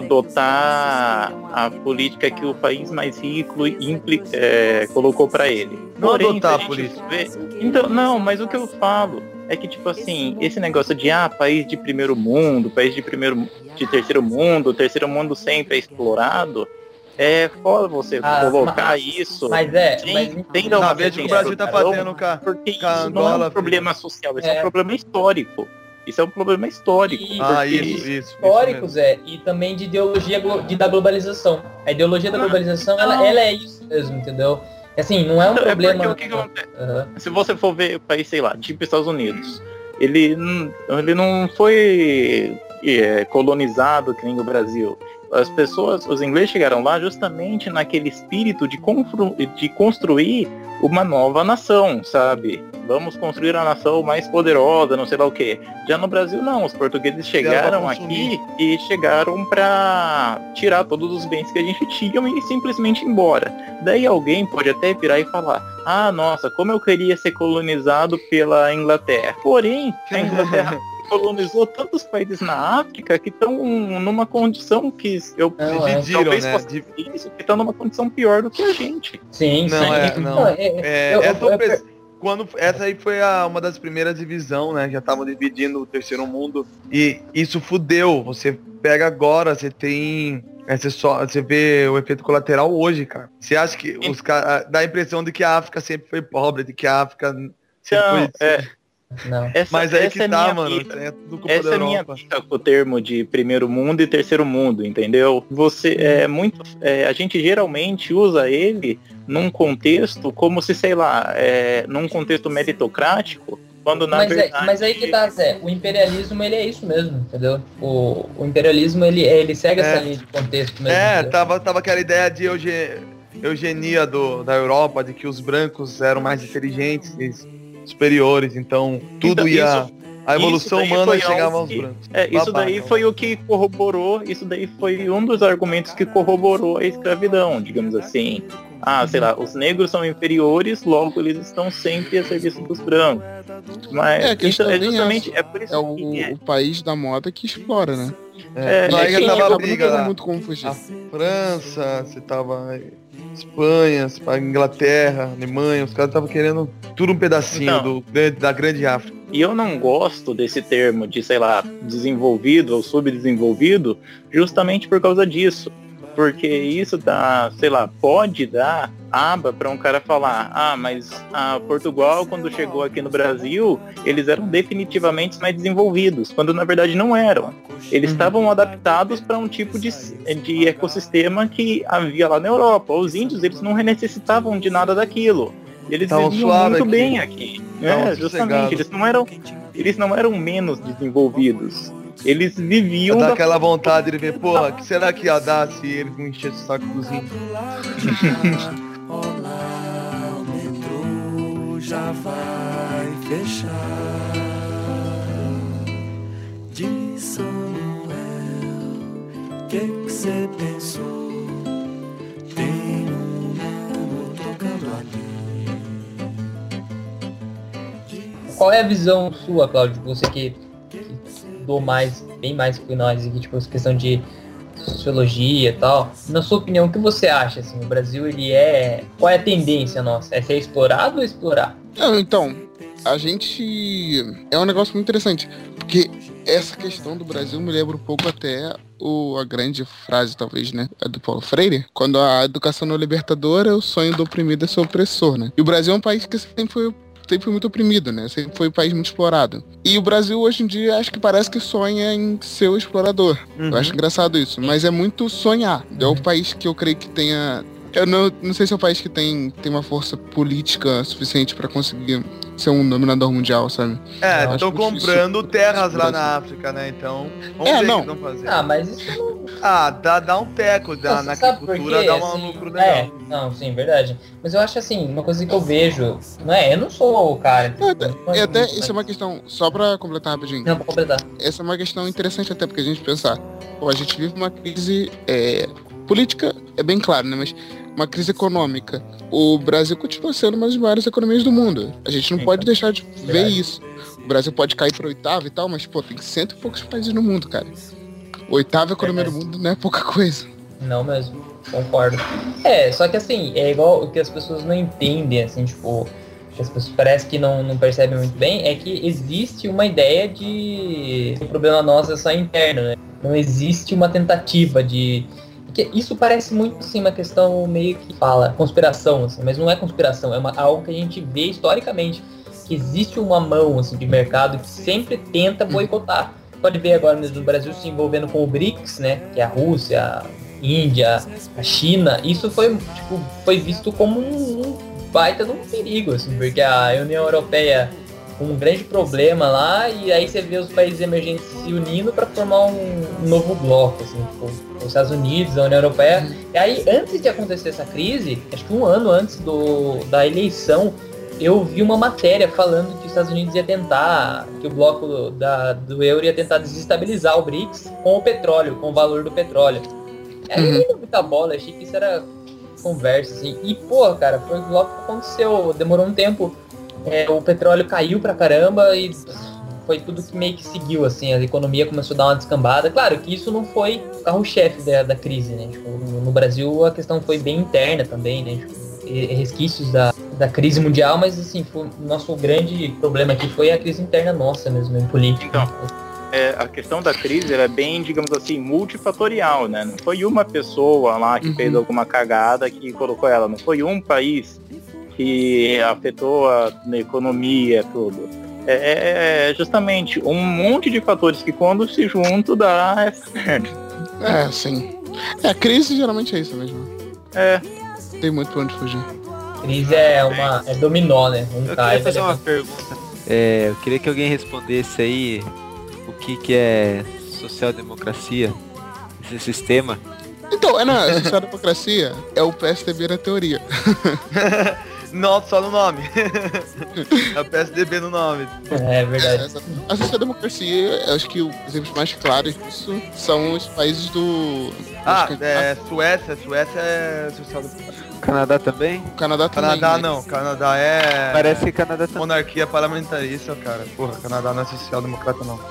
adotar a política que o país mais rico impli, é, colocou para ele. Não Porém, adotar a a política. Vê, então, não, mas o que eu falo é que, tipo assim, esse negócio de, ah, país de primeiro mundo, país de primeiro, de terceiro mundo, o terceiro mundo sempre é explorado, é foda você ah, colocar mas, isso. Mas é, sem, mas... sem dar uma veja o que o Brasil tá fazendo com a porque isso Angola, não é um problema social, isso é, é um problema histórico. Isso é um problema histórico. E, ah, isso, isso. Históricos, é, e também de ideologia de, da globalização. A ideologia da globalização, ela, ela é isso mesmo, entendeu? Assim, não é um então, problema... É porque, o que que uhum. Se você for ver o país, sei lá, tipo Estados Unidos, ele, ele não foi é, colonizado que nem o Brasil. As pessoas, os ingleses chegaram lá justamente naquele espírito de, confru, de construir uma nova nação, sabe? Vamos construir a nação mais poderosa, não sei lá o quê. Já no Brasil não, os portugueses chegaram aqui e chegaram para tirar todos os bens que a gente tinha e simplesmente ir embora. Daí alguém pode até virar e falar, ah, nossa, como eu queria ser colonizado pela Inglaterra. Porém, a Inglaterra colonizou tantos países na África que estão numa condição que eu não, é. talvez né? fosse isso, que estão numa condição pior do que a gente. Sim, não, sim. É, não. É, é, eu, essa, eu, eu, quando, essa aí foi a, uma das primeiras divisões, né? Já estavam dividindo o terceiro mundo e isso fudeu. Você pega agora, você tem... É, você, só, você vê o efeito colateral hoje, cara. Você acha que os caras... Dá a impressão de que a África sempre foi pobre, de que a África sempre não, foi... É... Não. Essa, Mas aí que é tá, mano. Vida, é tudo essa é minha vida com o termo de primeiro mundo e terceiro mundo, entendeu? Você é muito. É, a gente geralmente usa ele num contexto como se, sei lá, é, num contexto meritocrático, quando na mas, verdade... é, mas aí que tá, Zé, o imperialismo ele é isso mesmo, entendeu? O, o imperialismo ele, ele segue é, essa linha de contexto mesmo. É, tava, tava aquela ideia de euge, eugenia do, da Europa, de que os brancos eram mais inteligentes, superiores, então tudo então, ia... Isso, a evolução humana chegava aos que, brancos. É, isso Babaca. daí foi o que corroborou, isso daí foi um dos argumentos que corroborou a escravidão, digamos assim. Ah, sei lá, os negros são inferiores, logo eles estão sempre a serviço dos brancos. Mas é, isso é justamente... É, é, por isso é, o, que é. o país da moda que explora, né? É, é, aí é tava a briga lá. Muito como fugir. A França, você tava... Espanha, Inglaterra, Alemanha, os caras estavam querendo tudo um pedacinho então, do, da grande África. E eu não gosto desse termo de, sei lá, desenvolvido ou subdesenvolvido, justamente por causa disso. Porque isso dá, sei lá, pode dar aba para um cara falar, ah, mas a Portugal, quando chegou aqui no Brasil, eles eram definitivamente mais desenvolvidos, quando na verdade não eram. Eles estavam uhum. adaptados para um tipo de, de ecossistema que havia lá na Europa. Os índios, eles não necessitavam de nada daquilo. Eles Tavam viviam muito aqui. bem aqui. É, justamente, eles não eram, eles não eram menos desenvolvidos. Eles viviam... Dá da... aquela vontade de ver, porra, o que será que ia dar se eles não enchessem o saco dos índios? Olá, o metrô já vai fechar. De Samuel, que que cê pensou? Tem um mano tocando ali. Qual é a visão sua, Cláudio? Você que estudou mais, bem mais que nós aqui, tipo, questão de sociologia e tal. Na sua opinião, o que você acha, assim, o Brasil, ele é... Qual é a tendência nossa? É ser explorado ou explorar? Não, então, a gente... É um negócio muito interessante, porque essa questão do Brasil me lembra um pouco até o, a grande frase, talvez, né, do Paulo Freire, quando a educação não é libertadora, o sonho do oprimido é ser opressor, né? E o Brasil é um país que sempre foi sempre foi muito oprimido, né? Sempre foi um país muito explorado. E o Brasil, hoje em dia, acho que parece que sonha em ser o explorador. Uhum. Eu acho engraçado isso. Mas é muito sonhar. É o país que eu creio que tenha... Eu não, não sei se é um país que tem, tem uma força política suficiente pra conseguir ser um dominador mundial, sabe? É, estão comprando terras lá na África, né? Então, vamos é, ver não. o que vão fazer. Ah, mas isso não... Ah, dá, dá um teco, dá, Nossa, na agricultura dá um assim, lucro legal. É, não, sim, verdade. Mas eu acho assim, uma coisa que eu vejo, não é, eu não sou o cara. Não, até, não é até isso é uma questão, só pra completar rapidinho. Não, pra completar. Essa é uma questão interessante até porque a gente pensar, pô, a gente vive uma crise é, política é bem claro, né? Mas uma crise econômica. O Brasil continua sendo uma das maiores economias do mundo. A gente não Sim, pode deixar de ver verdade. isso. O Brasil pode cair para oitavo e tal, mas, pô, tem cento e poucos países no mundo, cara. Oitava economia é do mundo não é pouca coisa. Não mesmo, concordo. É, só que assim, é igual o que as pessoas não entendem, assim, tipo, que as pessoas parece que não, não percebem muito bem, é que existe uma ideia de o problema nosso é só interno, né? Não existe uma tentativa de... Porque isso parece muito, assim, uma questão meio que fala conspiração, assim, mas não é conspiração, é uma, algo que a gente vê historicamente, que existe uma mão, assim, de mercado que sempre tenta boicotar. Pode ver agora mesmo o Brasil se envolvendo com o BRICS, né, que é a Rússia, a Índia, a China. Isso foi, tipo, foi visto como um, um baita de um perigo, assim, porque a União Europeia um grande problema lá, e aí você vê os países emergentes se unindo para formar um, um novo bloco, assim, tipo, os Estados Unidos, a União Europeia. E aí, antes de acontecer essa crise, acho que um ano antes do, da eleição, eu vi uma matéria falando que os Estados Unidos ia tentar, que o bloco da, do euro ia tentar desestabilizar o BRICS com o petróleo, com o valor do petróleo. Aí eu dei muita bola, achei que isso era conversa, assim. E, pô, cara, foi logo que aconteceu, demorou um tempo. É, o petróleo caiu pra caramba e foi tudo que meio que seguiu, assim, a economia começou a dar uma descambada. Claro que isso não foi o carro-chefe da, da crise, né? Tipo, no Brasil a questão foi bem interna também, né? Tipo, resquícios da, da crise mundial, mas assim, foi, o nosso grande problema aqui foi a crise interna nossa mesmo, em política. Então, é, a questão da crise ela é bem, digamos assim, multifatorial, né? Não foi uma pessoa lá que uhum. fez alguma cagada que colocou ela, não foi um país que afetou a, a economia, tudo. É, é justamente um monte de fatores que quando se juntam dá essa merda. É, sim. É, a crise geralmente é isso mesmo. É. Tem muito pra onde fugir. Crise é uma é dominó, né? Um eu queria fazer uma pergunta. É, eu queria que alguém respondesse aí o que, que é social-democracia, esse sistema. Então, é na social-democracia é o P S D B na teoria. Não, só no nome. É o P S D B no nome. É verdade. É, a social-democracia, acho que os exemplos mais claros disso são os países do... Ah, é, Suécia, Suécia é social-democracia. Canadá também? O Canadá também. Canadá né? não, Canadá é... Parece que Canadá também. Monarquia parlamentarista, cara. Porra, Canadá não é social-democrata não.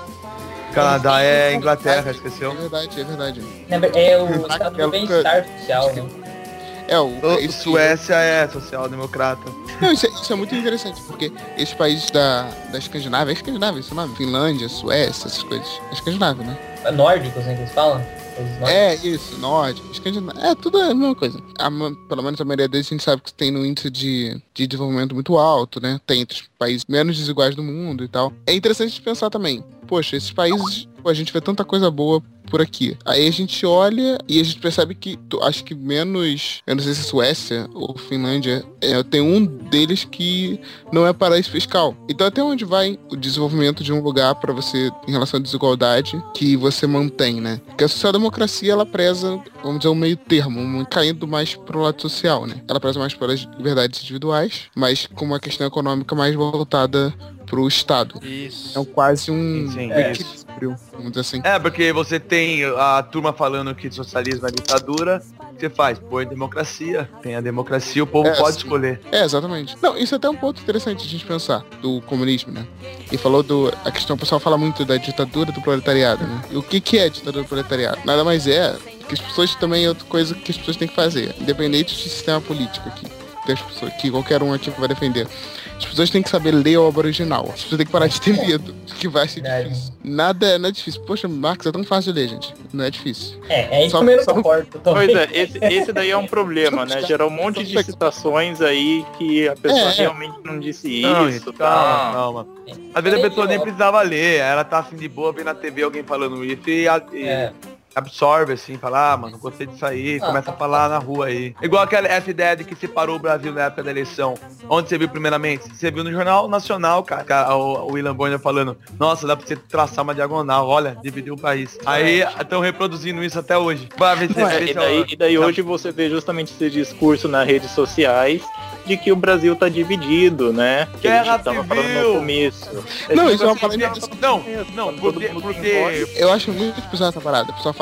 Canadá é Inglaterra, esqueceu? É verdade, é verdade. É o estado do bem-estar social, né? É, o, o esse, Suécia é social-democrata. Não, isso é, isso é muito interessante, porque esses países da, da Escandinávia, é Escandinávia esse nome? Finlândia, Suécia, essas coisas. É Escandinávia, né? É nórdicos, né, que eles falam? É, isso, nórdico, Escandinávia. É, tudo é a mesma coisa. A, pelo menos a maioria deles a gente sabe que tem um índice de, de desenvolvimento muito alto, né? Tem entre os países menos desiguais do mundo e tal. É interessante de pensar também. Poxa, esses países, pô, a gente vê tanta coisa boa por aqui. Aí a gente olha e a gente percebe que, acho que menos, eu não sei se é Suécia ou Finlândia, é, tem um deles que não é paraíso fiscal. Então até onde vai o desenvolvimento de um lugar para você, em relação à desigualdade, que você mantém, né? Porque a social-democracia, ela preza, vamos dizer, um meio termo, caindo mais pro lado social, né? Ela preza mais pelas liberdades individuais, mas com uma questão econômica mais voltada pro Estado. Isso. É um, quase um sim, equilíbrio, vamos dizer assim. É, porque você tem a turma falando que socialismo é ditadura, o que você faz? Põe democracia. Tem a democracia, o povo é, pode sim. escolher. É, exatamente. Não, isso é até um ponto interessante a gente pensar, do comunismo, né? E falou do... A questão, o pessoal fala muito da ditadura do proletariado, né? E o que que é a ditadura do proletariado? Nada mais é que as pessoas também é outra coisa que as pessoas têm que fazer, independente do sistema político aqui. Que, as pessoas, que qualquer um aqui vai defender. As pessoas têm que saber ler a obra original. As pessoas têm que parar de ter medo, que vai ser difícil. Nada, não é difícil. Poxa, Marx é tão fácil de ler, gente. Não é difícil. É, é isso mesmo que eu concordo. Pois é, esse, esse daí é um problema, né? Gerar um monte de citações aí que a pessoa é, realmente não disse não, isso. Calma, calma. Às vezes a pessoa nem precisava ler. Ela tá assim de boa, vendo na T V alguém falando isso e... e... É. absorve, assim, fala, ah, mano, gostei disso aí, ah, começa a falar na rua aí. Igual aquela essa ideia de que separou o Brasil na época da eleição. Onde você viu primeiramente? Você viu no Jornal Nacional, cara, o, o William Bonner falando, nossa, dá pra você traçar uma diagonal, olha, dividiu o país. Aí estão reproduzindo isso até hoje. Vai ver se é, e, daí, e daí hoje você vê justamente esse discurso nas redes sociais de que o Brasil tá dividido, né? Que a gente tava falando no começo. Não, isso é uma parada... Não, não, porque, porque... Eu acho muito bizarro essa parada, pessoal falar,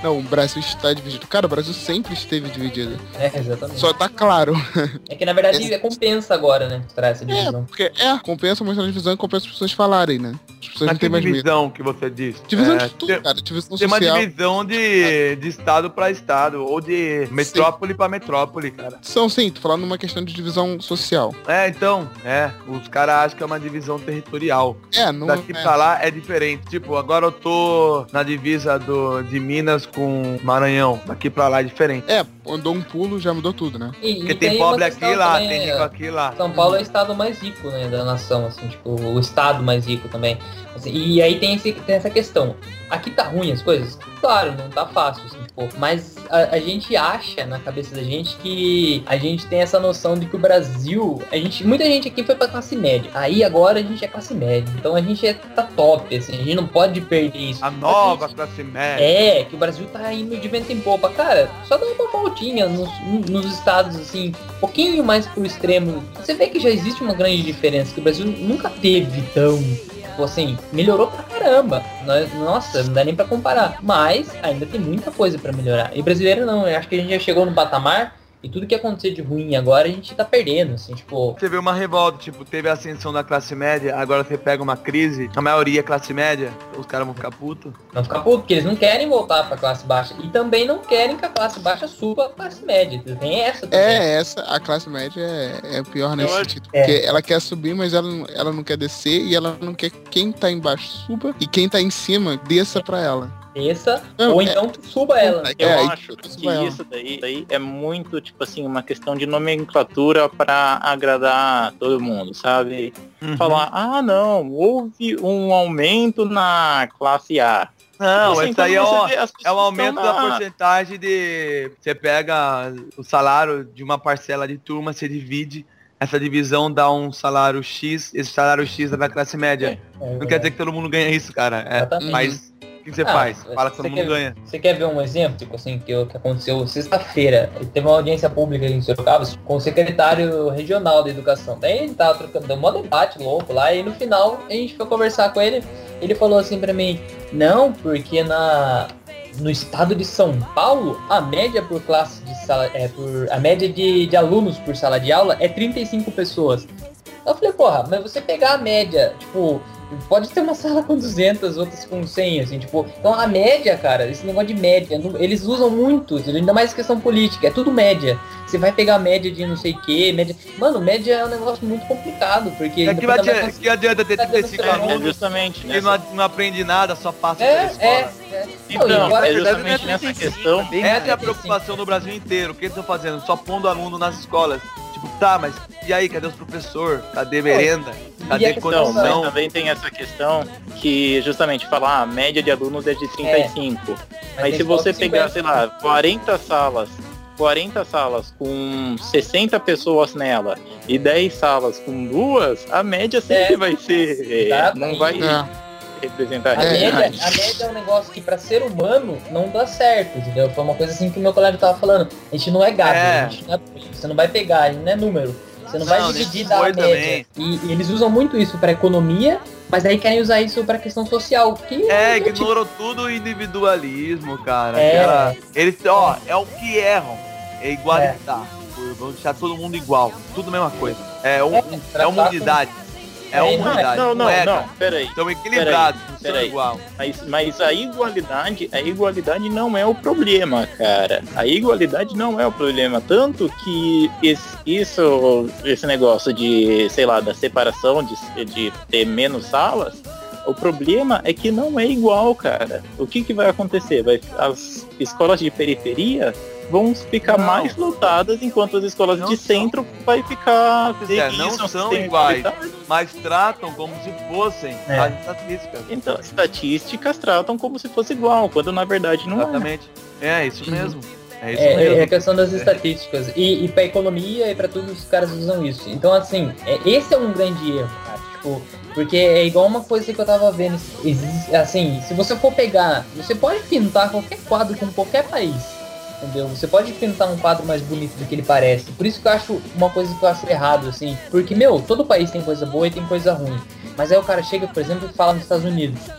não, o Brasil está dividido. Cara, o Brasil sempre esteve dividido. É, exatamente. Só tá claro. É que na verdade é compensa agora, né? Traz essa divisão. É, porque é, compensa mostrar a divisão e compensa as pessoas falarem, né? As pessoas Mas não têm que mais medo. divisão que você disse? Divisão É, de tudo, tem- cara. Divisão Tem uma social. divisão de, de estado pra estado, ou de metrópole pra metrópole, cara. São, sim, tô falando numa questão de divisão social. É, então, é, os caras acham que é uma divisão territorial. É, não Daqui é. pra lá é diferente. Tipo, agora eu tô na divisa do, de Minas com Maranhão. Daqui pra lá é diferente. É, andou um pulo, já mudou tudo, né? E, Porque e tem uma pobre aqui questão e lá, também, tem rico é, aqui e lá. São Paulo é o estado mais rico, né, da nação, assim, tipo, o estado mais rico também. Assim, e aí tem, esse, tem essa questão. Aqui tá ruim as coisas? Claro, não tá fácil, assim, tipo, mas a, a gente acha na cabeça da gente que a gente tem essa noção de que o Brasil, a gente, muita gente aqui foi pra classe média. Aí agora a gente é classe média. Então a gente é, tá top, assim, a gente não pode perder isso. A nova gente, classe média. é, que o Brasil tá indo de vento em popa. Cara, só dá uma voltinha nos, nos estados, assim, um pouquinho mais pro extremo. Você vê que já existe uma grande diferença, que o Brasil nunca teve tão, tipo assim, melhorou pra caramba. Nós- Nossa, não dá nem pra comparar. Mas ainda tem muita coisa pra melhorar. E brasileiro não, eu acho que a gente já chegou no patamar e tudo que acontecer de ruim agora a gente tá perdendo, assim, tipo... Você vê uma revolta, tipo, teve a ascensão da classe média, agora você pega uma crise, a maioria é classe média, os caras vão ficar putos. Não ficar puto, porque eles não querem voltar pra classe baixa. E também não querem que a classe baixa suba a classe média. Tem essa também. É, essa, a classe média é, é pior nesse Eu- sentido. é. Porque ela quer subir, mas ela, não- ela não quer descer e ela não quer que quem tá embaixo suba e quem tá em cima desça pra ela. Desça, Não, ou é- então tu suba ela. É, Eu aí acho isso que vai, ó. isso daí, daí é muito, tipo assim, uma questão de nomenclatura pra agradar todo mundo, sabe? Uhum. Falar, ah não, houve um aumento na classe A. Não, Assim, isso aí é, quando ó, você vê, as é pessoas o aumento estão da na- porcentagem de... Você pega o salário de uma parcela de turma, você divide, essa divisão dá um salário X, esse salário X é da classe média. É, Não quer dizer que todo mundo ganha isso, cara. É, Exatamente. mas o que você Ah, faz? Fala que você todo quer- mundo ganha. Você quer ver um exemplo, tipo assim, que, que aconteceu sexta-feira? Teve uma audiência pública em Sorocaba com o secretário regional da educação. Daí ele tava trocando, deu um mó debate louco lá, e no final a gente foi conversar com ele. Ele falou assim pra mim, não, porque na, no estado de São Paulo, a média por classe de sala, é, por, a média de, de alunos por sala de aula é trinta e cinco pessoas. Eu falei, porra, mas você pegar a média, tipo, pode ter uma sala com duzentas, outras com cem, assim, tipo, então a média, cara, esse negócio de média, não- eles usam muito, ainda mais questão política, é tudo média. Você vai pegar a média de não sei o que, média... Mano, média é um negócio muito complicado, porque... É que, vai depois adianta, vai- que adianta ter trinta e cinco É, É, alunos justamente, e né? não, não aprende nada, só passa É, pela é, escola. é. Então, Não, e agora- é na verdade, justamente não é nessa trinta e cinco, questão. Bem Essa é a mais. preocupação no Brasil inteiro. O que eles estão fazendo? Só pondo aluno nas escolas. Tipo, tá, mas e aí? Cadê os professores? Cadê merenda? E a Cadê questão Então, mas condição? também tem essa questão que justamente falar ah, a média de alunos é de trinta e cinco. Mas tem se escola você com pegar, cinquenta. sei lá, quarenta salas, quarenta salas com sessenta pessoas nela e dez salas com duas, a média sempre É. vai ser, Tá, não tá. vai É. representar A a É, média, realidade. a média é um negócio que pra ser humano não dá certo, entendeu? Foi uma coisa assim que o meu colega tava falando. A gente não é gado, É. a gente não é, você não vai pegar, a gente não é número. Você não, Não, vai nem dividir da foi média. também. E, e eles usam muito isso pra economia, mas aí querem usar isso pra questão social. Que É, não, tipo, ignorou tudo o individualismo, cara. É. Aquela- Eles, ó, é o que erram. É igualitar. Vamos deixar todo mundo igual. Tudo a mesma coisa. É, um, É, é tratar uma unidade. É É, uma não, unidade. Não, não, é, não, cara. peraí. Estão equilibrados, não são peraí. igual. Mas, mas a igualdade, a igualdade não é o problema, cara. A igualdade não é o problema. Tanto que esse, isso, esse negócio de, sei lá, da separação, de, de ter menos salas, o problema é que não é igual, cara. O que, que vai acontecer? Vai, as escolas de periferia vão ficar Não. mais lotadas, enquanto as escolas Não de são. centro vai ficar... Pois é, não isso, são tem iguais. igualdade. Mas tratam como se fossem É. as estatísticas. Então, estatísticas tratam como se fosse igual, quando na verdade não é. Exatamente. É, isso mesmo. É isso É, mesmo. é a questão das estatísticas. E, e pra economia e pra tudo os caras usam isso. Então, assim, é, esse é um grande erro, cara. Tipo, porque é igual uma coisa que eu tava vendo. Existe, assim, se você for pegar, você pode pintar qualquer quadro com qualquer país. Entendeu? Você pode pintar um quadro mais bonito do que ele parece. Por isso que eu acho uma coisa que eu acho errado, assim. Porque, meu, todo país tem coisa boa e tem coisa ruim. Mas aí o cara chega, por exemplo, e fala nos Estados Unidos.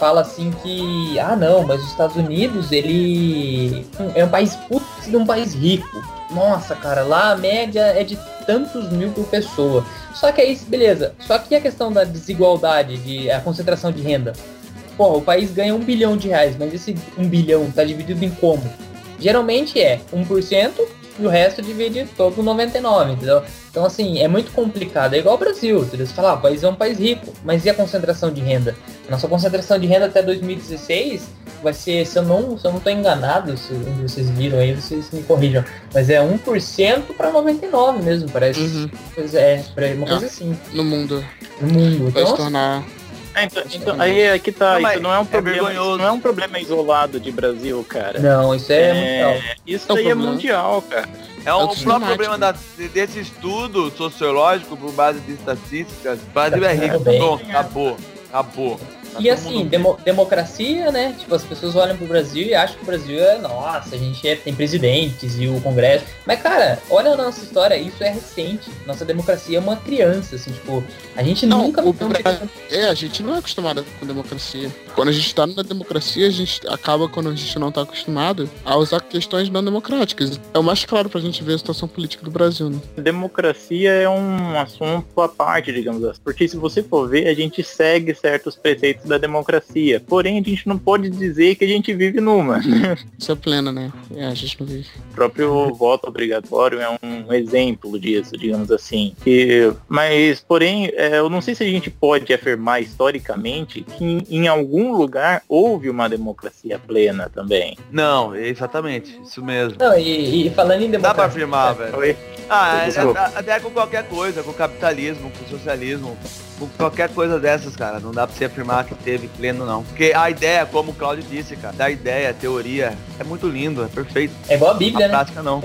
fala assim que, ah não, mas os Estados Unidos, ele é um país putz de um país rico. Nossa, cara, lá a média é de tantos mil por pessoa. Só que aí, beleza, só que a questão da desigualdade, de a concentração de renda. Pô, o país ganha um bilhão de reais, mas esse um bilhão tá dividido em como? Geralmente é um por cento e o resto divide todo noventa e nove, entendeu? Então, assim, é muito complicado. É igual o Brasil, entendeu? Você fala, ah, o país é um país rico, mas e a concentração de renda? A nossa concentração de renda até dois mil e dezesseis vai ser, se eu não, se eu não tô enganado, se vocês viram aí, vocês me corrijam, mas é um por cento para noventa e nove por cento mesmo, parece. Uhum. Pois é, uma coisa É, assim. No mundo. No mundo. Vai Então, se tornar... É, então, então, aí aqui tá, Não, isso não é um é problema, vergonhoso. isso não é um problema isolado de Brasil, cara. não, isso é, É, mundial. isso É um aí é problema. mundial, cara. É o É próprio sistemático. problema da, desse estudo sociológico por base de estatísticas. O Brasil é rico, Bem. pronto, acabou, acabou. Tá E todo assim, mundo- demo- democracia, né? Tipo, as pessoas olham pro Brasil e acham que o Brasil é, nossa, a gente é- tem presidentes e o Congresso. Mas, cara, olha a nossa história, isso é recente. Nossa democracia é uma criança, assim, tipo, a gente Não, nunca... o Brasil- É, a gente não é acostumado com democracia. Quando a gente tá na democracia, a gente acaba, quando a gente não tá acostumado, a usar questões não democráticas. É o mais claro pra gente ver a situação política do Brasil, né? Democracia é um assunto à parte, digamos assim. Porque se você for ver, a gente segue certos preceitos da democracia. Porém, a gente não pode dizer que a gente vive numa. Isso é plena, né? É, a gente não vive. O próprio voto obrigatório é um exemplo disso, digamos assim. E, mas, porém, é, eu não sei se a gente pode afirmar historicamente que em, em algum lugar houve uma democracia plena também. Não, exatamente, isso mesmo. Não, e, e falando em Dá pra democracia... afirmar, velho. Oi? Ah, é- Desculpa. é- até com qualquer coisa, com o capitalismo, com o socialismo, com qualquer coisa dessas, cara. Não dá pra você afirmar que teve pleno, não. Porque a ideia, como o Claudio disse, cara, da ideia, a teoria, é muito lindo, é perfeito. É igual a A Bíblia, né? prática, não.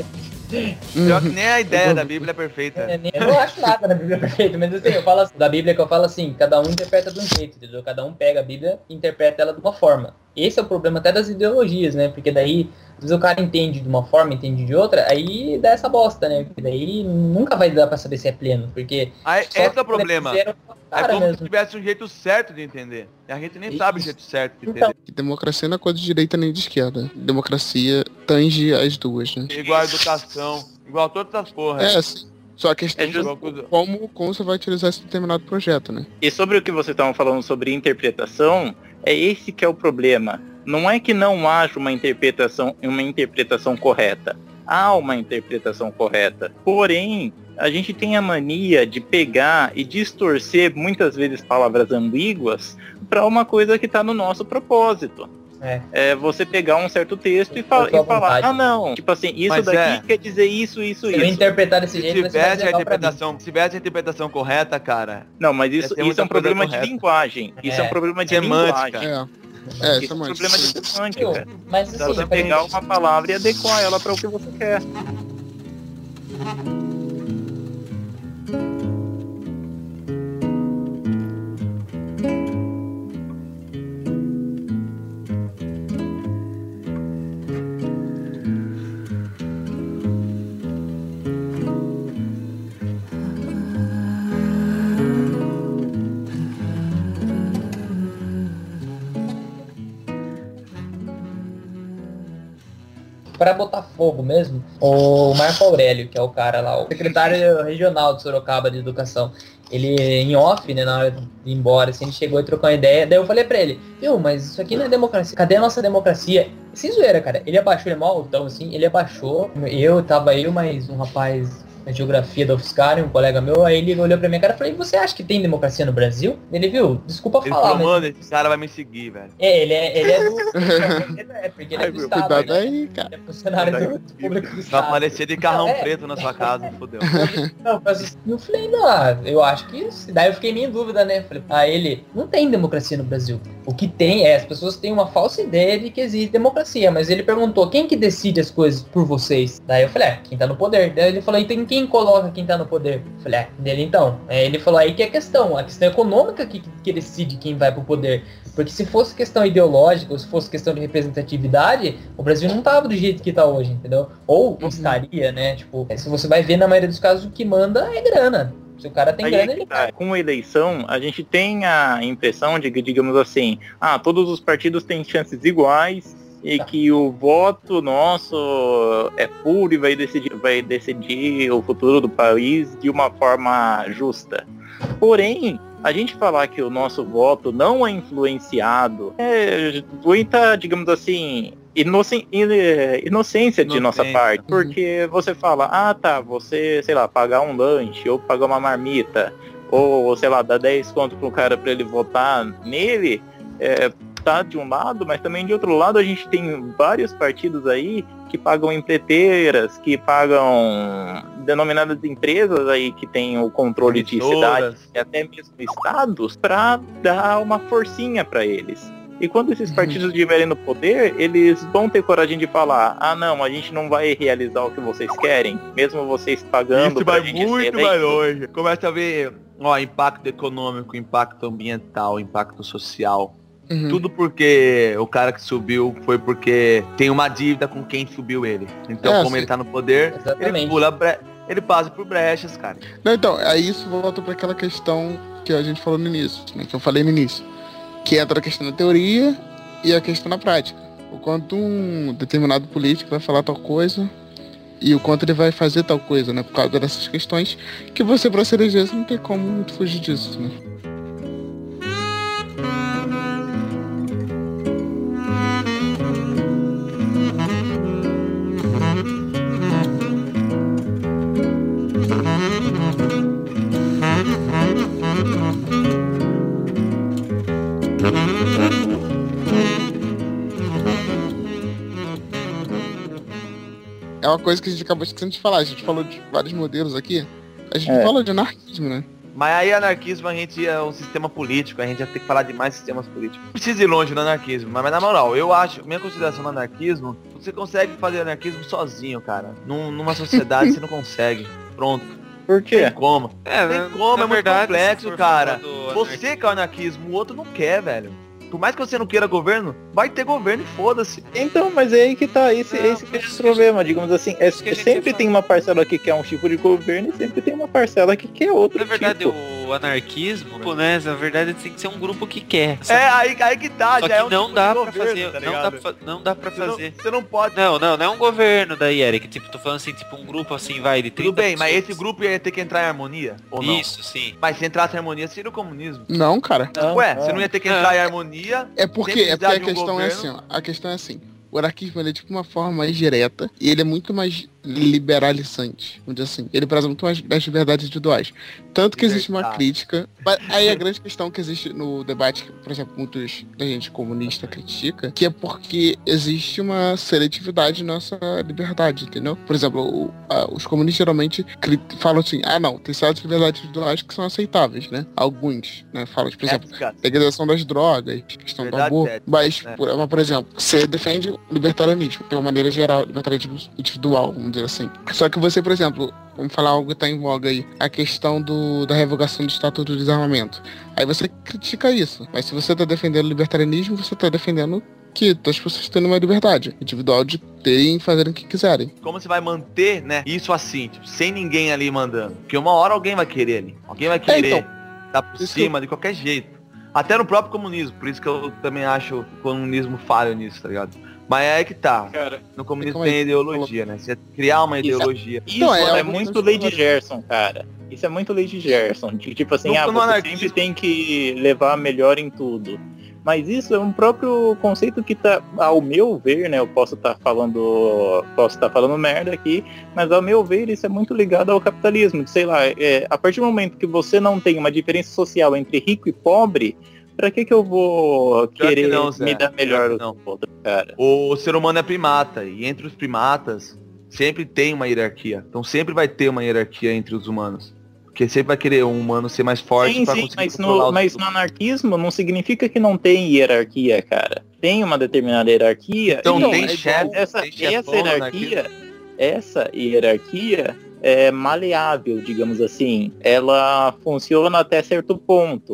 Pior que nem a ideia da Bíblia é perfeita. É, nem- Eu não acho nada na Bíblia perfeita, mas assim, eu falo assim, da Bíblia que eu falo assim, cada um interpreta de um jeito, entendeu? Cada um pega a Bíblia e interpreta ela de uma forma. Esse é o problema até das ideologias, né? Porque daí, às vezes o cara entende de uma forma, entende de outra, aí dá essa bosta, né? Porque daí nunca vai dar pra saber se é pleno, porque... Aí, só esse é o quando problema. eles fizeram, É cara como se mesmo. tivesse um jeito certo de entender. E a gente nem Isso. sabe o jeito certo de Então. entender. Que democracia não é coisa de direita nem de esquerda. Democracia tange as duas, né? Igual a educação, igual todas as porras. É, sim. Só a questão É é justo. como, como você vai utilizar esse determinado projeto, né? E sobre o que vocês estavam falando sobre interpretação, é esse que é o problema. Não é que não haja uma interpretação, uma interpretação correta. Há uma interpretação correta. Porém, a gente tem a mania de pegar e distorcer muitas vezes palavras ambíguas para uma coisa que está no nosso propósito. É. É você pegar um certo texto e, fa- Eu tô à e falar, vontade. ah não, tipo assim, isso Mas daqui é. quer dizer isso, isso, Se eu isso. interpretar desse Se jeito, vai ser mais tivesse a legal pra mim. interpretação, se tivesse a interpretação correta, cara, Não, mas isso, Essa é isso muita é um coisa problema correta. de linguagem. Isso é, um É. problema de Semântica. linguagem. É. É, Isso isso é é um mais. problema de Viu? semântica. Mas Dá assim, pra pra pegar gente- uma palavra e adequar ela para o que você quer. Pra botar fogo mesmo, o Marco Aurélio, que é o cara lá, o secretário regional de Sorocaba de Educação, ele em off, né, na hora de ir embora, assim, ele chegou e trocou uma ideia, daí eu falei pra ele, viu, mas isso aqui não é democracia, cadê a nossa democracia? Sem zoeira, cara, ele abaixou, ele é mal altão, assim, ele abaixou, eu, tava eu, mais um rapaz na geografia da UFSCar, um colega meu, aí ele olhou pra minha cara e falou, você acha que tem democracia no Brasil? Ele viu, desculpa ele falar, falou, mas... mano, esse cara vai me seguir, velho. É, ele é, ele é do... ele é, porque ele é Ai, do meu, Estado, cuidado né? aí, cara. Ele é funcionário do público do Vai Estado. aparecer de carrão É. preto na sua casa, fodeu. Não, mas eu falei, não, eu acho que isso. Daí eu fiquei meio em dúvida, né? Falei, ah, ele, não tem democracia no Brasil. O que tem é, as pessoas têm uma falsa ideia de que existe democracia, mas ele perguntou, quem que decide as coisas por vocês? Daí eu falei, é, quem tá no poder. Daí ele falou, então quem coloca quem tá no poder? Eu falei, é, dele então. Aí ele falou, aí que é a questão, a questão econômica que, que decide quem vai pro poder. Porque se fosse questão ideológica, ou se fosse questão de representatividade, o Brasil não tava do jeito que tá hoje, entendeu? Ou Uhum. estaria, né? Tipo, se você vai ver na maioria dos casos, o que manda é grana. Se o cara tem Aí grana, é que ele tá. vai. Com a eleição, a gente tem a impressão de que, digamos assim, ah, todos os partidos têm chances iguais e Tá. que o voto nosso é puro e vai decidir, vai decidir o futuro do país de uma forma justa. Porém, a gente falar que o nosso voto não é influenciado é muita, digamos assim, inocen- ine- inocência de nossa Inocência. parte. Porque você fala, ah tá, você, sei lá, pagar um lanche ou pagar uma marmita, ou, sei lá, dar dez conto pro cara pra ele votar nele, é, tá de um lado, mas também de outro lado a gente tem vários partidos aí que pagam empreiteiras, que pagam denominadas empresas aí que tem o controle de Emissoras. cidades e até mesmo estados para dar uma forcinha para eles. E quando esses partidos estiverem no poder, eles vão ter coragem de falar, ah não, a gente não vai realizar o que vocês querem, mesmo vocês pagando Isso pra vai gente ser muito eleito. mais longe. Começa a ver, ó, impacto econômico, impacto ambiental, impacto social. Uhum. Tudo porque o cara que subiu foi porque tem uma dívida com quem subiu ele. Então, É, como sim. ele tá no poder, ele Exatamente. pula bre... ele passa por brechas, cara. Não, então, aí isso volta para aquela questão que a gente falou no início, né, que eu falei no início, que entra a questão da teoria e a questão da prática. O quanto um determinado político vai falar tal coisa e o quanto ele vai fazer tal coisa, né, por causa dessas questões que você, para ser eleger, não tem como muito fugir disso, né. É uma coisa que a gente acabou esquecendo de falar. A gente falou de vários modelos aqui. A gente É. falou de anarquismo, né? Mas aí anarquismo a gente é um sistema político, a gente vai ter que falar de mais sistemas políticos. Não precisa ir longe no anarquismo, mas, mas na moral, eu acho, minha consideração no anarquismo, você consegue fazer anarquismo sozinho, cara. Num, numa sociedade você não consegue. Pronto. Por quê? Tem como. É, Tem na- como, na é muito verdade, complexo, se for cara. falar do Você quer o anarquismo, o outro não quer, velho. Por mais que você não queira governo, vai ter governo e foda-se. Então, mas é aí que tá, esse, Não, esse que é mas o problema, digamos assim, é, isso que a gente sempre ia tem uma parcela que quer um tipo de governo e sempre tem uma parcela que quer outro Na verdade, tipo. o anarquismo, pô, né, na verdade tem que ser um grupo que quer. sabe? É, aí, aí que tá, Só já é que um não tipo dá de pra governo, fazer, tá não dá ligado? pra, fa- não dá pra Você não- fazer. Você não pode. Não, não, não é um governo daí, Eric. Tipo, tô falando assim, tipo, um grupo assim, vai, de trinta Tudo bem, mas pessoas. esse grupo ia ter que entrar em harmonia? Ou não? Isso, sim. Mas se entrasse em harmonia, seria o comunismo. Não, cara. Não, Ué, não. você não ia ter que Não. entrar em harmonia? É porque, Sem é porque precisar a de um questão é governo. assim, ó. A questão é assim. O anarquismo ele é tipo uma forma mais direta e ele é muito mais liberalizante, vamos dizer assim. Ele preza muito mais das liberdades individuais. Tanto que existe uma Liberdade. crítica. Mas aí a grande questão que existe no debate, que, por exemplo, muitos da gente comunista critica, que é porque existe uma seletividade na nossa liberdade, entendeu? Por exemplo, o- a- os comunistas geralmente cri- falam assim, ah não, tem certas liberdades individuais que são aceitáveis, né? Alguns, né? Falam, por exemplo, Ética. legalização das drogas, questão do Verdade, aborto. ética, Mas, né? por, mas, por exemplo, você defende o libertarianismo, de uma maneira geral, libertarianismo individual, vamos dizer assim. Só que você, por exemplo, vamos falar algo que tá em voga aí, a questão do, da revogação do Estatuto do Desarmamento. Aí você critica isso. Mas se você tá defendendo o libertarianismo, você tá defendendo que as pessoas têm uma liberdade individual de terem e fazerem o que quiserem. Como você vai manter, né, isso assim, tipo, sem ninguém ali mandando? Porque uma hora alguém vai querer ali. Alguém vai querer então, tá por isso cima de qualquer jeito. Até no próprio comunismo. Por isso que eu também acho o comunismo falho nisso, tá ligado? Mas é aí que tá. Cara, No comunismo Calma aí. tem ideologia, né? Você criar uma Isso. ideologia. isso Então, é é, algo muito que lei de nós- Gerson, cara. Isso é muito lei de Gerson. De, tipo assim, No- ah, no você anarquismo- sempre tem que levar melhor em tudo. Mas isso é um próprio conceito que tá, ao meu ver, né? Eu posso estar falando, posso estar falando merda aqui, mas ao meu ver isso é muito ligado ao capitalismo. Sei lá, é, a partir do momento que você não tem uma diferença social entre rico e pobre, pra que que eu vou Pior que querer não, Zé. me dar melhor Pior do que que o outro, cara? O ser humano é primata. E entre os primatas, sempre tem uma hierarquia. Então sempre vai ter uma hierarquia entre os humanos. Porque sempre vai querer um humano ser mais forte Sim, pra sim, conseguir mas controlar no, os mas no anarquismo não significa que não tem hierarquia, cara. Tem uma determinada hierarquia. Então, e tem é chefe, igual- essa, tem chefão essa no hierarquia, essa hierarquia é maleável, digamos assim. Ela funciona até certo ponto.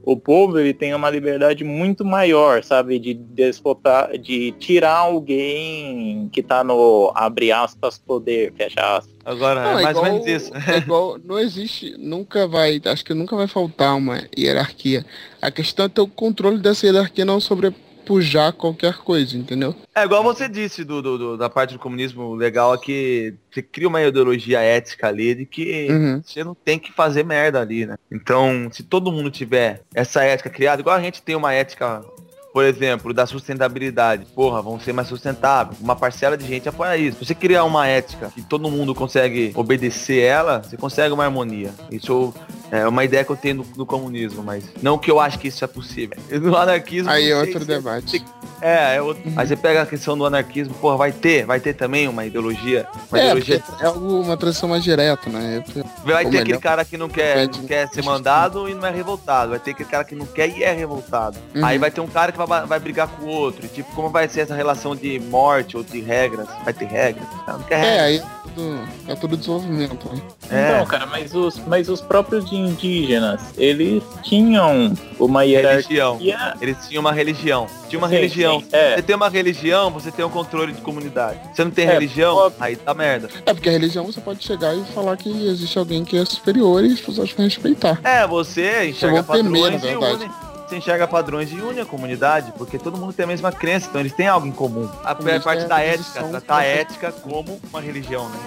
o povo ele tem uma liberdade muito maior, sabe, de despotar, de tirar alguém que tá no, abre aspas, poder, fecha aspas. Agora, Não, é é mais ou igual- menos isso. É igual, não existe, nunca vai, acho que nunca vai faltar uma hierarquia. A questão é ter o controle dessa hierarquia, não sobrepujar qualquer coisa, entendeu? É igual você disse do, do- do- da parte do comunismo, o legal é que você cria uma ideologia ética ali de que Uhum. você não tem que fazer merda ali, né? Então, se todo mundo tiver essa ética criada, igual a gente tem uma ética, por exemplo, da sustentabilidade. Porra, vamos ser mais sustentáveis. Uma parcela de gente apoia isso. Se você criar uma ética que todo mundo consegue obedecer ela, você consegue uma harmonia. Isso é uma ideia que eu tenho do, do comunismo, mas não que eu acho que isso é possível. E no anarquismo... Aí não é sei outro se- debate. É, é outro. Aí você pega a questão do anarquismo, porra, vai ter, vai ter também uma ideologia. Uma É, ideologia. porque é algo, uma transição mais direta, né? Vai ou ter melhor, aquele cara que não quer, pede- não quer ser mandado e não é revoltado. Vai ter aquele cara que não quer e é revoltado. Uhum. Aí vai ter um cara que vai, vai brigar com o outro. Tipo, como vai ser essa relação de morte ou de regras? Vai ter regras? Não, não quer É, regra. aí é tudo, é tudo desenvolvimento, né? É. Então, cara, mas os, mas os próprios indígenas, eles tinham uma Religião. hierarquia. Eles tinham uma religião. Tinha uma Sim, religião. sim, é. Você tem uma religião, você tem um controle de comunidade. Você não tem É, religião, óbvio. aí tá merda. É, porque a religião você pode chegar e falar que existe alguém que é superior e as pessoas vão respeitar. É, você enxerga vão temer, padrões na e verdade. une. Você enxerga padrões e une a comunidade, porque todo mundo tem a mesma crença, então eles têm algo em comum. A Por isso parte é da a ética, posição tratar a que você- ética como uma religião, né?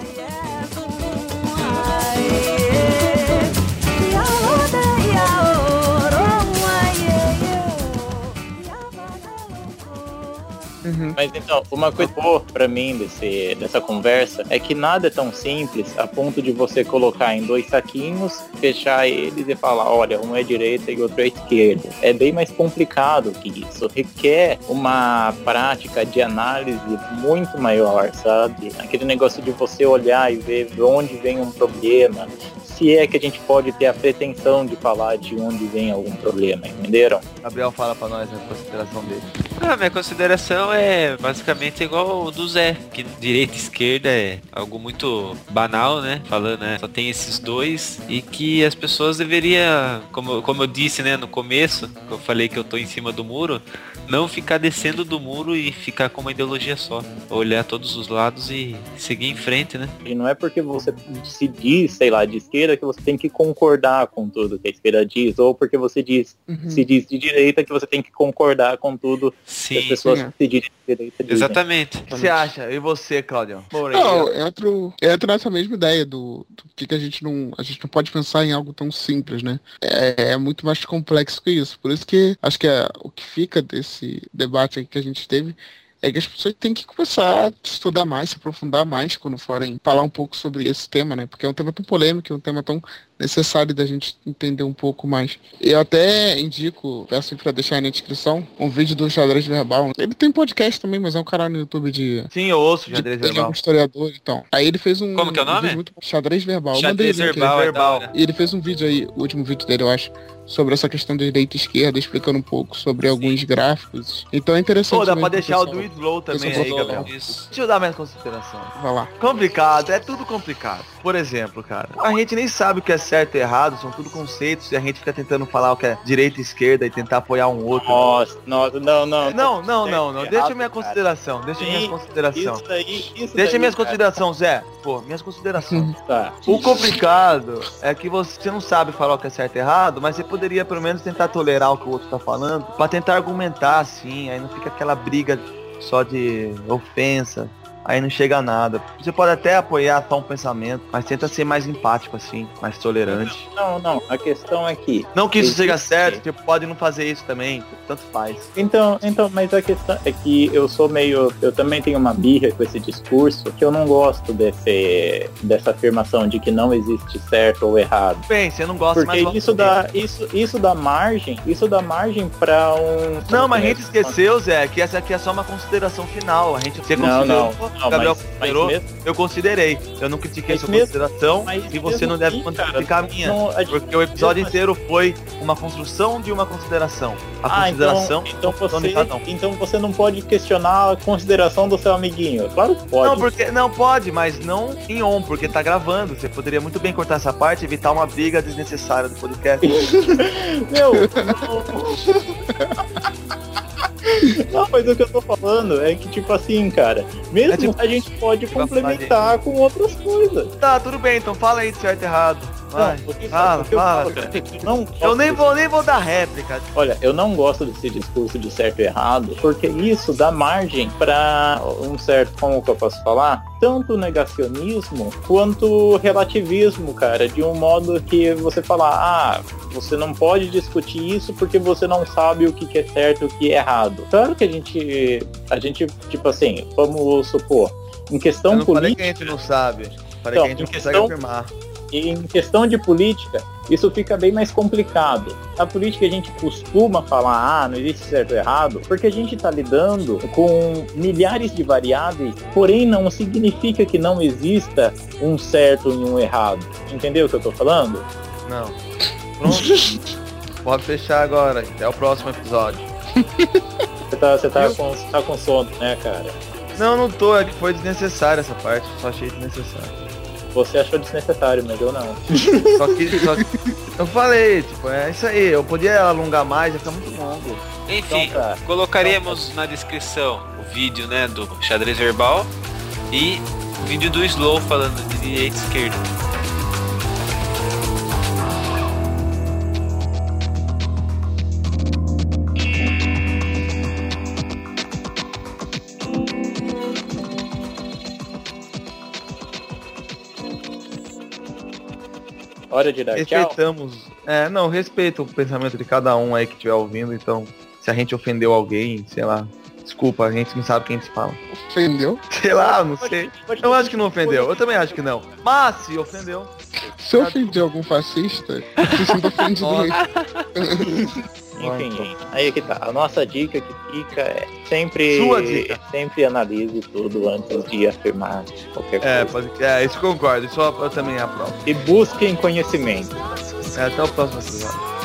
Uhum. Mas então, uma coisa boa pra mim desse, dessa conversa é que nada é tão simples a ponto de você colocar em dois saquinhos, fechar eles e falar, olha, um é direita e outro é esquerda. É bem mais complicado que isso. Requer uma prática de análise muito maior, sabe? Aquele negócio de você olhar e ver de onde vem um problema, se é que a gente pode ter a pretensão de falar de onde vem algum problema, entenderam? Gabriel fala pra nós a consideração dele. Ah, minha consideração é basicamente igual o do Zé, que direita e esquerda é algo muito banal, né? Falando, né? Só tem esses dois e que as pessoas deveriam, como, como eu disse, né, no começo, que eu falei que eu tô em cima do muro, não ficar descendo do muro e ficar com uma ideologia só. Olhar todos os lados e seguir em frente, né? E não é porque você se diz, sei lá, de esquerda que você tem que concordar com tudo que a esquerda diz, ou porque você diz, Uhum. se diz de direita que você tem que concordar com tudo que as Sim, pessoas sim, é. que se dizem de direita dizem. exatamente. O que você acha? E você, Claudio? Moreira? Não, entro, entro nessa mesma ideia do, do que, que a gente não. A gente não pode pensar em algo tão simples, né? É, é muito mais complexo que isso. Por isso que acho que é, o que fica desse debate aí que a gente teve é que as pessoas têm que começar a estudar mais, se aprofundar mais quando forem falar um pouco sobre esse tema, né? Porque é um tema tão polêmico, é um tema tão necessário da gente entender um pouco mais. Eu até indico, peço para deixar aí na descrição, um vídeo do Xadrez Verbal. Ele tem podcast também, mas é um canal no YouTube de... Sim, eu ouço de xadrez ele é um verbal. historiador, então. Aí ele fez um... Como que é o um nome? vídeo muito Xadrez Verbal. Eu Xadrez mandei o link aí. verbal, é da verbal. hora. E ele fez um vídeo aí, o último vídeo dele, eu acho, sobre essa questão de direita e esquerda, explicando um pouco sobre Sim. alguns gráficos. Então é interessante. Pô, dá também pra pro deixar o do pessoal. Slow também pessoal aí, falou, Gabriel. Isso. Deixa eu dar minha consideração. Vai lá. Complicado, é tudo complicado. Por exemplo, cara, a gente nem sabe o que é certo e errado, são tudo conceitos e a gente fica tentando falar o que é direita e esquerda e tentar apoiar um outro. Nossa, nossa, não, não. Não, não, não, não. Certo, Deixa errado, minha cara. consideração, deixa Sim, minhas considerações. Isso daí, isso Deixa daí, minhas cara. considerações, Zé. Pô, minhas considerações. Tá. O complicado é que você não sabe falar o que é certo e errado, mas você poderia pelo menos tentar tolerar o que o outro tá falando, pra tentar argumentar assim, aí não fica aquela briga só de ofensa, aí não chega a nada. Você pode até apoiar só um pensamento, mas tenta ser mais empático assim, mais tolerante. Não, não, a questão é que... Não que isso Existe. seja certo, você pode não fazer isso também, tanto faz. Então, então, mas a questão é que eu sou meio... Eu também tenho uma birra com esse discurso, que eu não gosto desse, dessa afirmação de que não existe certo ou errado. Bem, você não gosta, mas Porque gosta isso dele. dá, isso, isso dá margem, isso dá margem pra um... Não, mas a gente esqueceu, Zé, que essa aqui é só uma consideração final. A gente você Não, considerou, Não, Gabriel mas- considerou, mas mesmo- eu considerei. Eu não critiquei Mas sua mesmo- consideração mas e você mesmo não deve assim, cara, criticar a minha. não- a gente- Porque o episódio mesmo inteiro foi uma construção de uma consideração. A Ah, consideração então, então, construção de você, cada um. então você não pode questionar a consideração do seu amiguinho. Claro que pode. Não, porque não pode, mas não em on, porque tá gravando. Você poderia muito bem cortar essa parte e evitar uma briga desnecessária do podcast. Meu, não. Não, mas o que eu tô falando é que, tipo assim, cara, mesmo É tipo- a gente pode Vai falar complementar com outras coisas. Tá, tudo bem, então fala aí de certo e errado. Vai, Não, o que- fala, o que eu fala. falo, cara, eu não gosto Eu nem desse- vou, nem vou dar réplica. Olha, eu não gosto desse discurso de certo e errado, porque isso dá margem para um certo, como que eu posso falar? Tanto negacionismo quanto relativismo, cara, de um modo que você fala, ah, você não pode discutir isso porque você não sabe o que que é certo e o que é errado. Claro que a gente, a gente, tipo assim, vamos supor, em questão Eu não falei que a política, gente não sabe. Falei Então, que a gente em não consegue questão- afirmar. e em questão de política, isso fica bem mais complicado. Na política a gente costuma falar, ah, não existe certo ou errado, porque a gente está lidando com milhares de variáveis, porém não significa que não exista um certo e um errado. Entendeu o que eu tô falando? Não. Pronto. Pode fechar agora. Até o próximo episódio. Você tá, você tá, com, tá com sono, né, cara? Não, não tô. É que foi desnecessária essa parte. Só achei desnecessário. Você achou desnecessário, mas eu não. Só que, só que eu falei, tipo, é isso aí. Eu podia alongar mais, ia ficar muito longo. Enfim, Então tá. colocaremos na descrição o vídeo, né, do xadrez verbal e o vídeo do Slow falando de direita e esquerda. Hora de dar tchau. Respeitamos. É, não, respeito o pensamento de cada um aí que estiver ouvindo. Então, se a gente ofendeu alguém, sei lá. Desculpa, a gente não sabe quem se fala. Ofendeu? Sei lá, não sei. Eu acho que não ofendeu. Eu também acho que não. Mas se ofendeu. Se eu ofendi algum fascista, se sinta ofendido mesmo. Enfim, gente, aí que tá. A nossa dica que fica é sempre, Sua dica. sempre analise tudo antes de afirmar qualquer É, coisa. pode, é, isso eu concordo. Isso eu, eu também aprovo. E busquem conhecimento. É, até o próximo episódio.